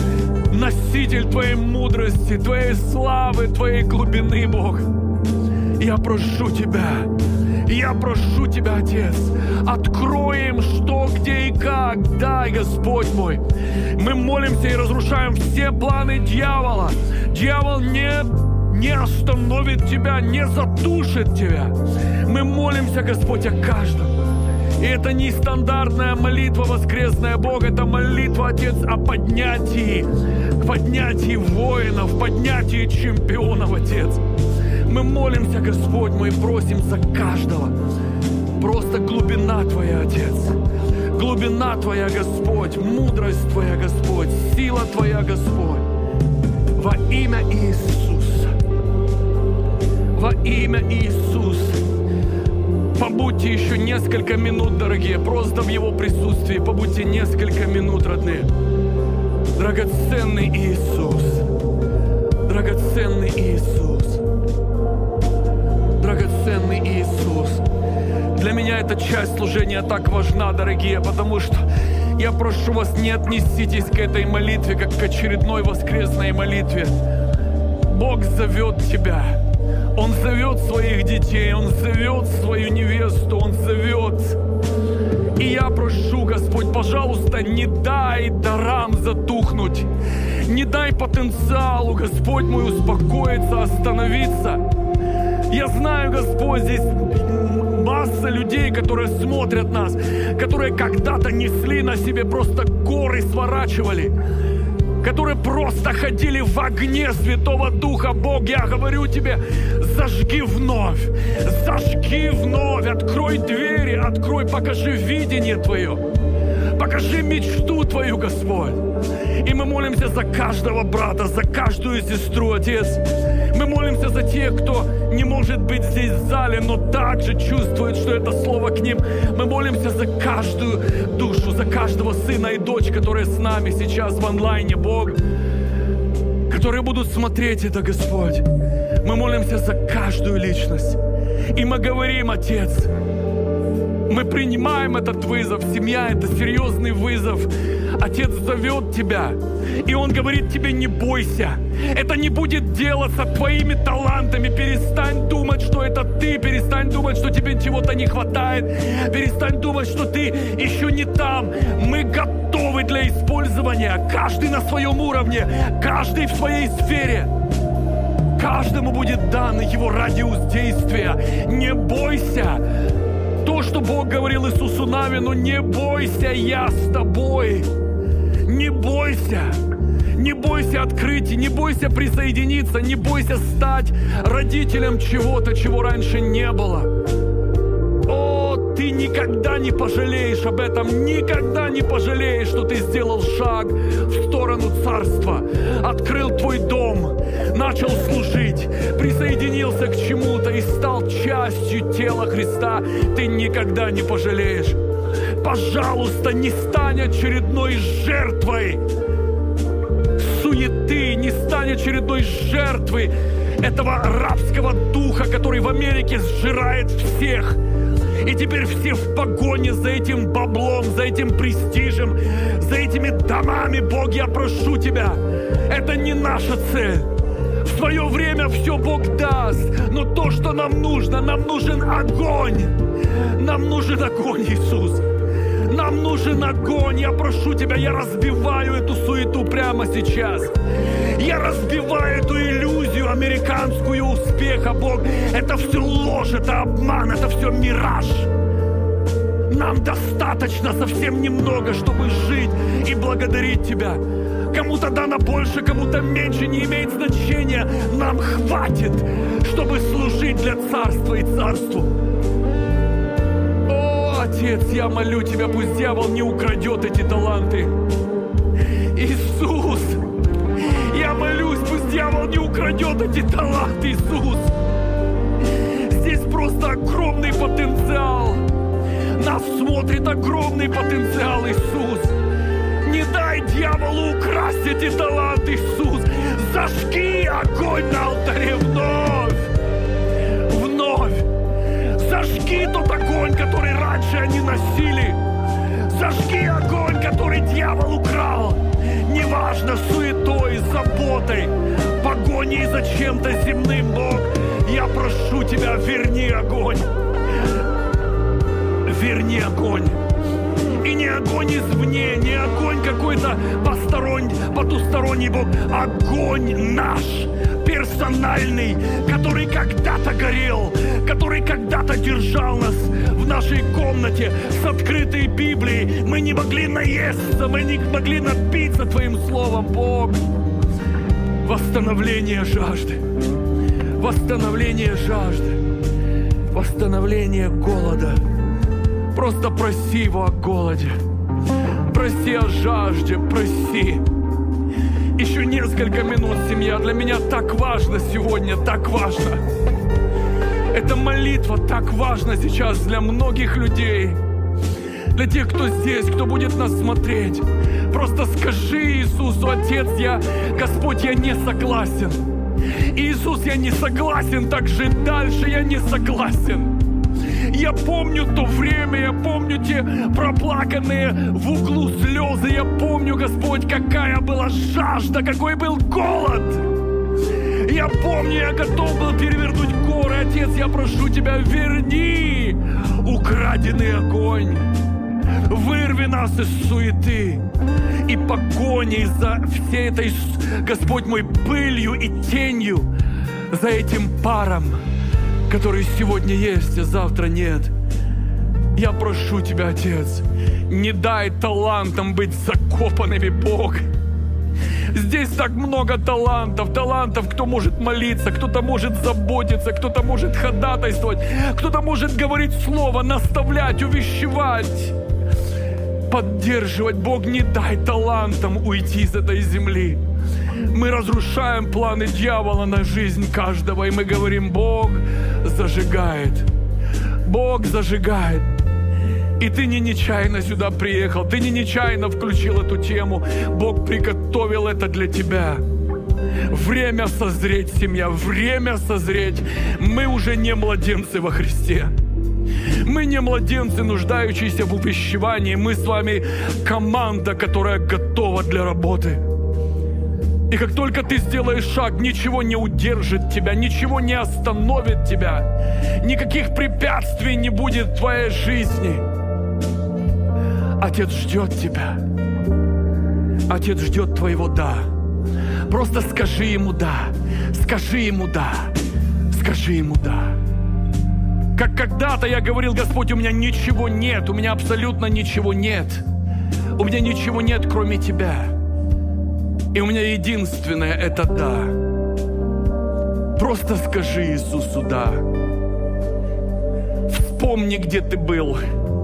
носитель Твоей мудрости, Твоей славы, Твоей глубины, Бог. Я прошу Тебя, я прошу Тебя, Отец, открой им, что, где и как. Дай, Господь мой. Мы молимся и разрушаем все планы дьявола. Дьявол не, не остановит Тебя, не затушит Тебя. Мы молимся, Господь, о каждом. И это не стандартная молитва воскресная, Бог, это молитва, Отец, о поднятии, поднятии воинов, поднятии чемпионов, Отец. Мы молимся, Господь, мы просим за каждого. Просто глубина Твоя, Отец. Глубина Твоя, Господь, мудрость Твоя, Господь, сила Твоя, Господь. Во имя Иисуса. Во имя Иисуса. Побудьте еще несколько минут, дорогие, просто в Его присутствии. Побудьте несколько минут, родные. Драгоценный Иисус. Драгоценный Иисус. Драгоценный Иисус. Для меня эта часть служения так важна, дорогие, потому что я прошу вас, не отнеситесь к этой молитве, как к очередной воскресной молитве. Бог зовет тебя. Он зовет своих детей, Он зовет свою невесту, Он зовет. И я прошу, Господь, пожалуйста, не дай дарам затухнуть. Не дай потенциалу, Господь мой, успокоиться, остановиться. Я знаю, Господь, здесь масса людей, которые смотрят нас, которые когда-то несли на себе, просто горы сворачивали, которые просто ходили в огне Святого Духа. Бог, я говорю Тебе, зажги вновь, зажги вновь, открой двери, открой, покажи видение Твое, покажи мечту Твою, Господь. И мы молимся за каждого брата, за каждую сестру, Отец. Мы молимся за тех, кто не может быть здесь в зале, но также чувствует, что это слово к ним. Мы молимся за каждую душу, за каждого сына и дочь, которые с нами сейчас в онлайне, Бог, которые будут смотреть это, Господь. Мы молимся за каждую личность. И мы говорим, Отец, мы принимаем этот вызов. Семья — это серьезный вызов. Отец зовет тебя, и Он говорит тебе: не бойся. Это не будет делаться твоими талантами. Перестань думать, что это ты. Перестань думать, что тебе чего-то не хватает. Перестань думать, что ты еще не там. Мы готовы для использования. Каждый на своем уровне, каждый в своей сфере. Каждому будет дан его радиус действия. Не бойся. То, что Бог говорил Иисусу Навину: не бойся, я с тобой. Не бойся. Не бойся открытий, не бойся присоединиться, не бойся стать родителем чего-то, чего раньше не было. О, ты никогда не пожалеешь об этом, никогда не пожалеешь, что ты сделал шаг в сторону Царства, открыл твой дом, начал служить, присоединился к чему-то и стал частью тела Христа. Ты никогда не пожалеешь. Пожалуйста, не стань очередной жертвой суеты, не стань очередной жертвой этого рабского духа, который в Америке сжирает всех. И теперь все в погоне за этим баблом, за этим престижем, за этими домами. Бог, я прошу Тебя, это не наша цель. В свое время все Бог даст, но то, что нам нужно, нам нужен огонь. Нам нужен огонь, Иисус. Нам нужен огонь. Я прошу Тебя, я разбиваю эту суету прямо сейчас. Я разбиваю эту иллюзию американскую успеха, Бог. Это все ложь, это обман, это все мираж. Нам достаточно совсем немного, чтобы жить и благодарить Тебя. Кому-то дано больше, кому-то меньше, не имеет значения. Нам хватит, чтобы служить для Царства и Царству. О, Отец, я молю Тебя, пусть дьявол не украдет эти таланты. Иисус, я молюсь, пусть дьявол не украдет эти таланты, Иисус. Здесь просто огромный потенциал. Нас смотрит огромный потенциал, Иисус. Не дай дьяволу украсть эти таланты, Иисус. Зажги огонь на алтаре вновь. Вновь. Зажги тот огонь, который раньше они носили. Зажги огонь, который дьявол украл. Неважно, суетой, заботой, погоней за чем-то земным, Бог. Я прошу Тебя, верни огонь. Верни огонь. И не огонь извне, не огонь какой-то посторонний, потусторонний, Бог. Огонь наш, персональный, который когда-то горел, который когда-то держал нас в нашей комнате с открытой Библией. Мы не могли наесться, мы не могли напиться Твоим Словом, Бог. Восстановление жажды, восстановление жажды, восстановление голода. Просто проси Его о голоде, проси о жажде, проси. Еще несколько минут, семья. Для меня так важно сегодня, так важно. Эта молитва так важна сейчас для многих людей. Для тех, кто здесь, кто будет нас смотреть. Просто скажи Иисусу: Отец, я, Господь, я не согласен. Иисус, я не согласен так жить дальше, я не согласен. Я помню то время, я помню те проплаканные в углу слезы. Я помню, Господь, какая была жажда, какой был голод. Я помню, я готов был перевернуть горы. Отец, я прошу Тебя, верни украденный огонь. Вырви нас из суеты и погони за всей этой, Господь мой, пылью и тенью, за этим паром, который сегодня есть, а завтра нет. Я прошу Тебя, Отец, не дай талантам быть закопанными, Бог. Здесь так много талантов, талантов, кто может молиться, кто-то может заботиться, кто-то может ходатайствовать, кто-то может говорить слово, наставлять, увещевать, поддерживать. Бог, не дай талантам уйти с этой земли. Мы разрушаем планы дьявола на жизнь каждого, и мы говорим: Бог зажигает, Бог зажигает. И Ты не нечаянно сюда приехал, Ты не нечаянно включил эту тему. Бог приготовил это для Тебя. Время созреть, семья, время созреть. Мы уже не младенцы во Христе. Мы не младенцы, нуждающиеся в увещевании. Мы с вами команда, которая готова для работы. И как только ты сделаешь шаг, ничего не удержит тебя, ничего не остановит тебя. Никаких препятствий не будет в твоей жизни. Отец ждет тебя. Отец ждет твоего «да». Просто скажи Ему «да». Скажи Ему «да». Скажи Ему «да». Как когда-то я говорил: Господь, у меня ничего нет, у меня абсолютно ничего нет. У меня ничего нет, кроме Тебя. И у меня единственное — это «да». Просто скажи Иисусу «да». Вспомни, где ты был.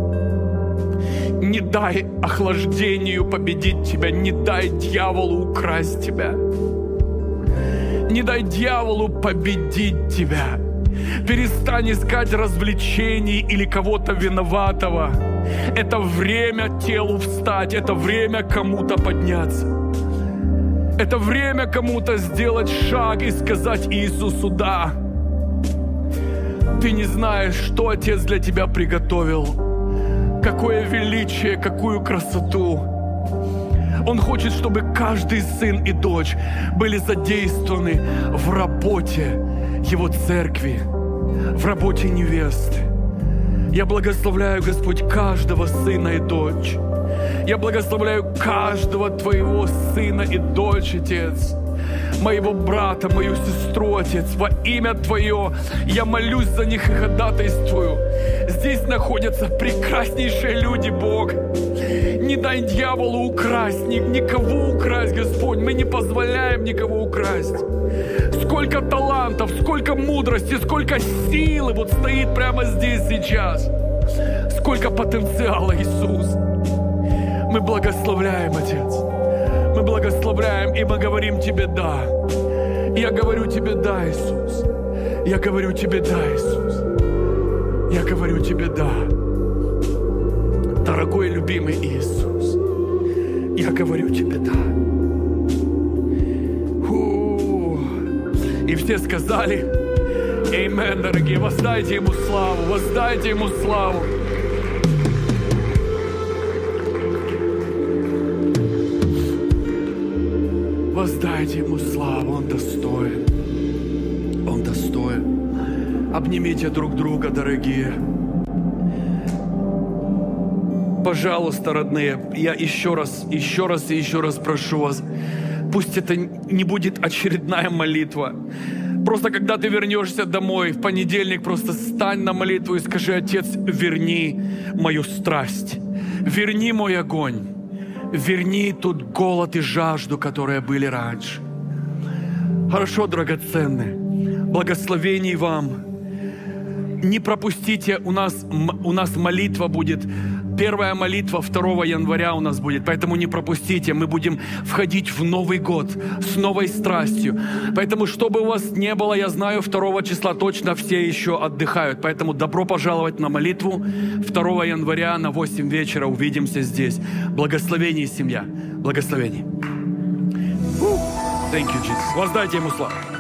Не дай охлаждению победить тебя, не дай дьяволу украсть тебя. Не дай дьяволу победить тебя. Перестань искать развлечений или кого-то виноватого. Это время телу встать, это время кому-то подняться. Это время кому-то сделать шаг и сказать Иисусу «да». Ты не знаешь, что Отец для тебя приготовил. Какое величие, какую красоту. Он хочет, чтобы каждый сын и дочь были задействованы в работе Его церкви, в работе невесты. Я благословляю, Господь, каждого сына и дочь. Я благословляю каждого Твоего сына и дочь, Отец. Моего брата, мою сестру, Отец, во имя Твое я молюсь за них и ходатайствую. Здесь находятся прекраснейшие люди, Бог. Не дай дьяволу украсть, ни, никого украсть, Господь. Мы не позволяем никого украсть. Сколько талантов, сколько мудрости, сколько силы вот стоит прямо здесь сейчас. Сколько потенциала, Иисус. Мы благословляем, Отец. Мы благословляем, и мы говорим Тебе «да». Я говорю Тебе «да», Иисус. Я говорю Тебе «да», Иисус. Я говорю Тебе «да». Дорогой и любимый Иисус, я говорю Тебе «да». Фу. И все сказали «Аминь», дорогие. Воздайте Ему славу, воздайте Ему славу. Воздайте Ему славу, Он достоин. Он достоин. Обнимите друг друга, дорогие. Пожалуйста, родные, я еще раз, еще раз и еще раз прошу вас, пусть это не будет очередная молитва. Просто когда ты вернешься домой в понедельник, просто стань на молитву и скажи: Отец, верни мою страсть, верни мой огонь. Верни тот голод и жажду, которые были раньше. Хорошо, драгоценные. Благословений вам. Не пропустите, у нас, у нас молитва будет. Первая молитва второго января у нас будет. Поэтому не пропустите. Мы будем входить в Новый год с новой страстью. Поэтому, что бы у вас не было, я знаю, второго числа точно все еще отдыхают. Поэтому добро пожаловать на молитву. второго января на восемь вечера увидимся здесь. Благословений, семья. Благословений. Thank you, Jesus. Воздайте Ему славу.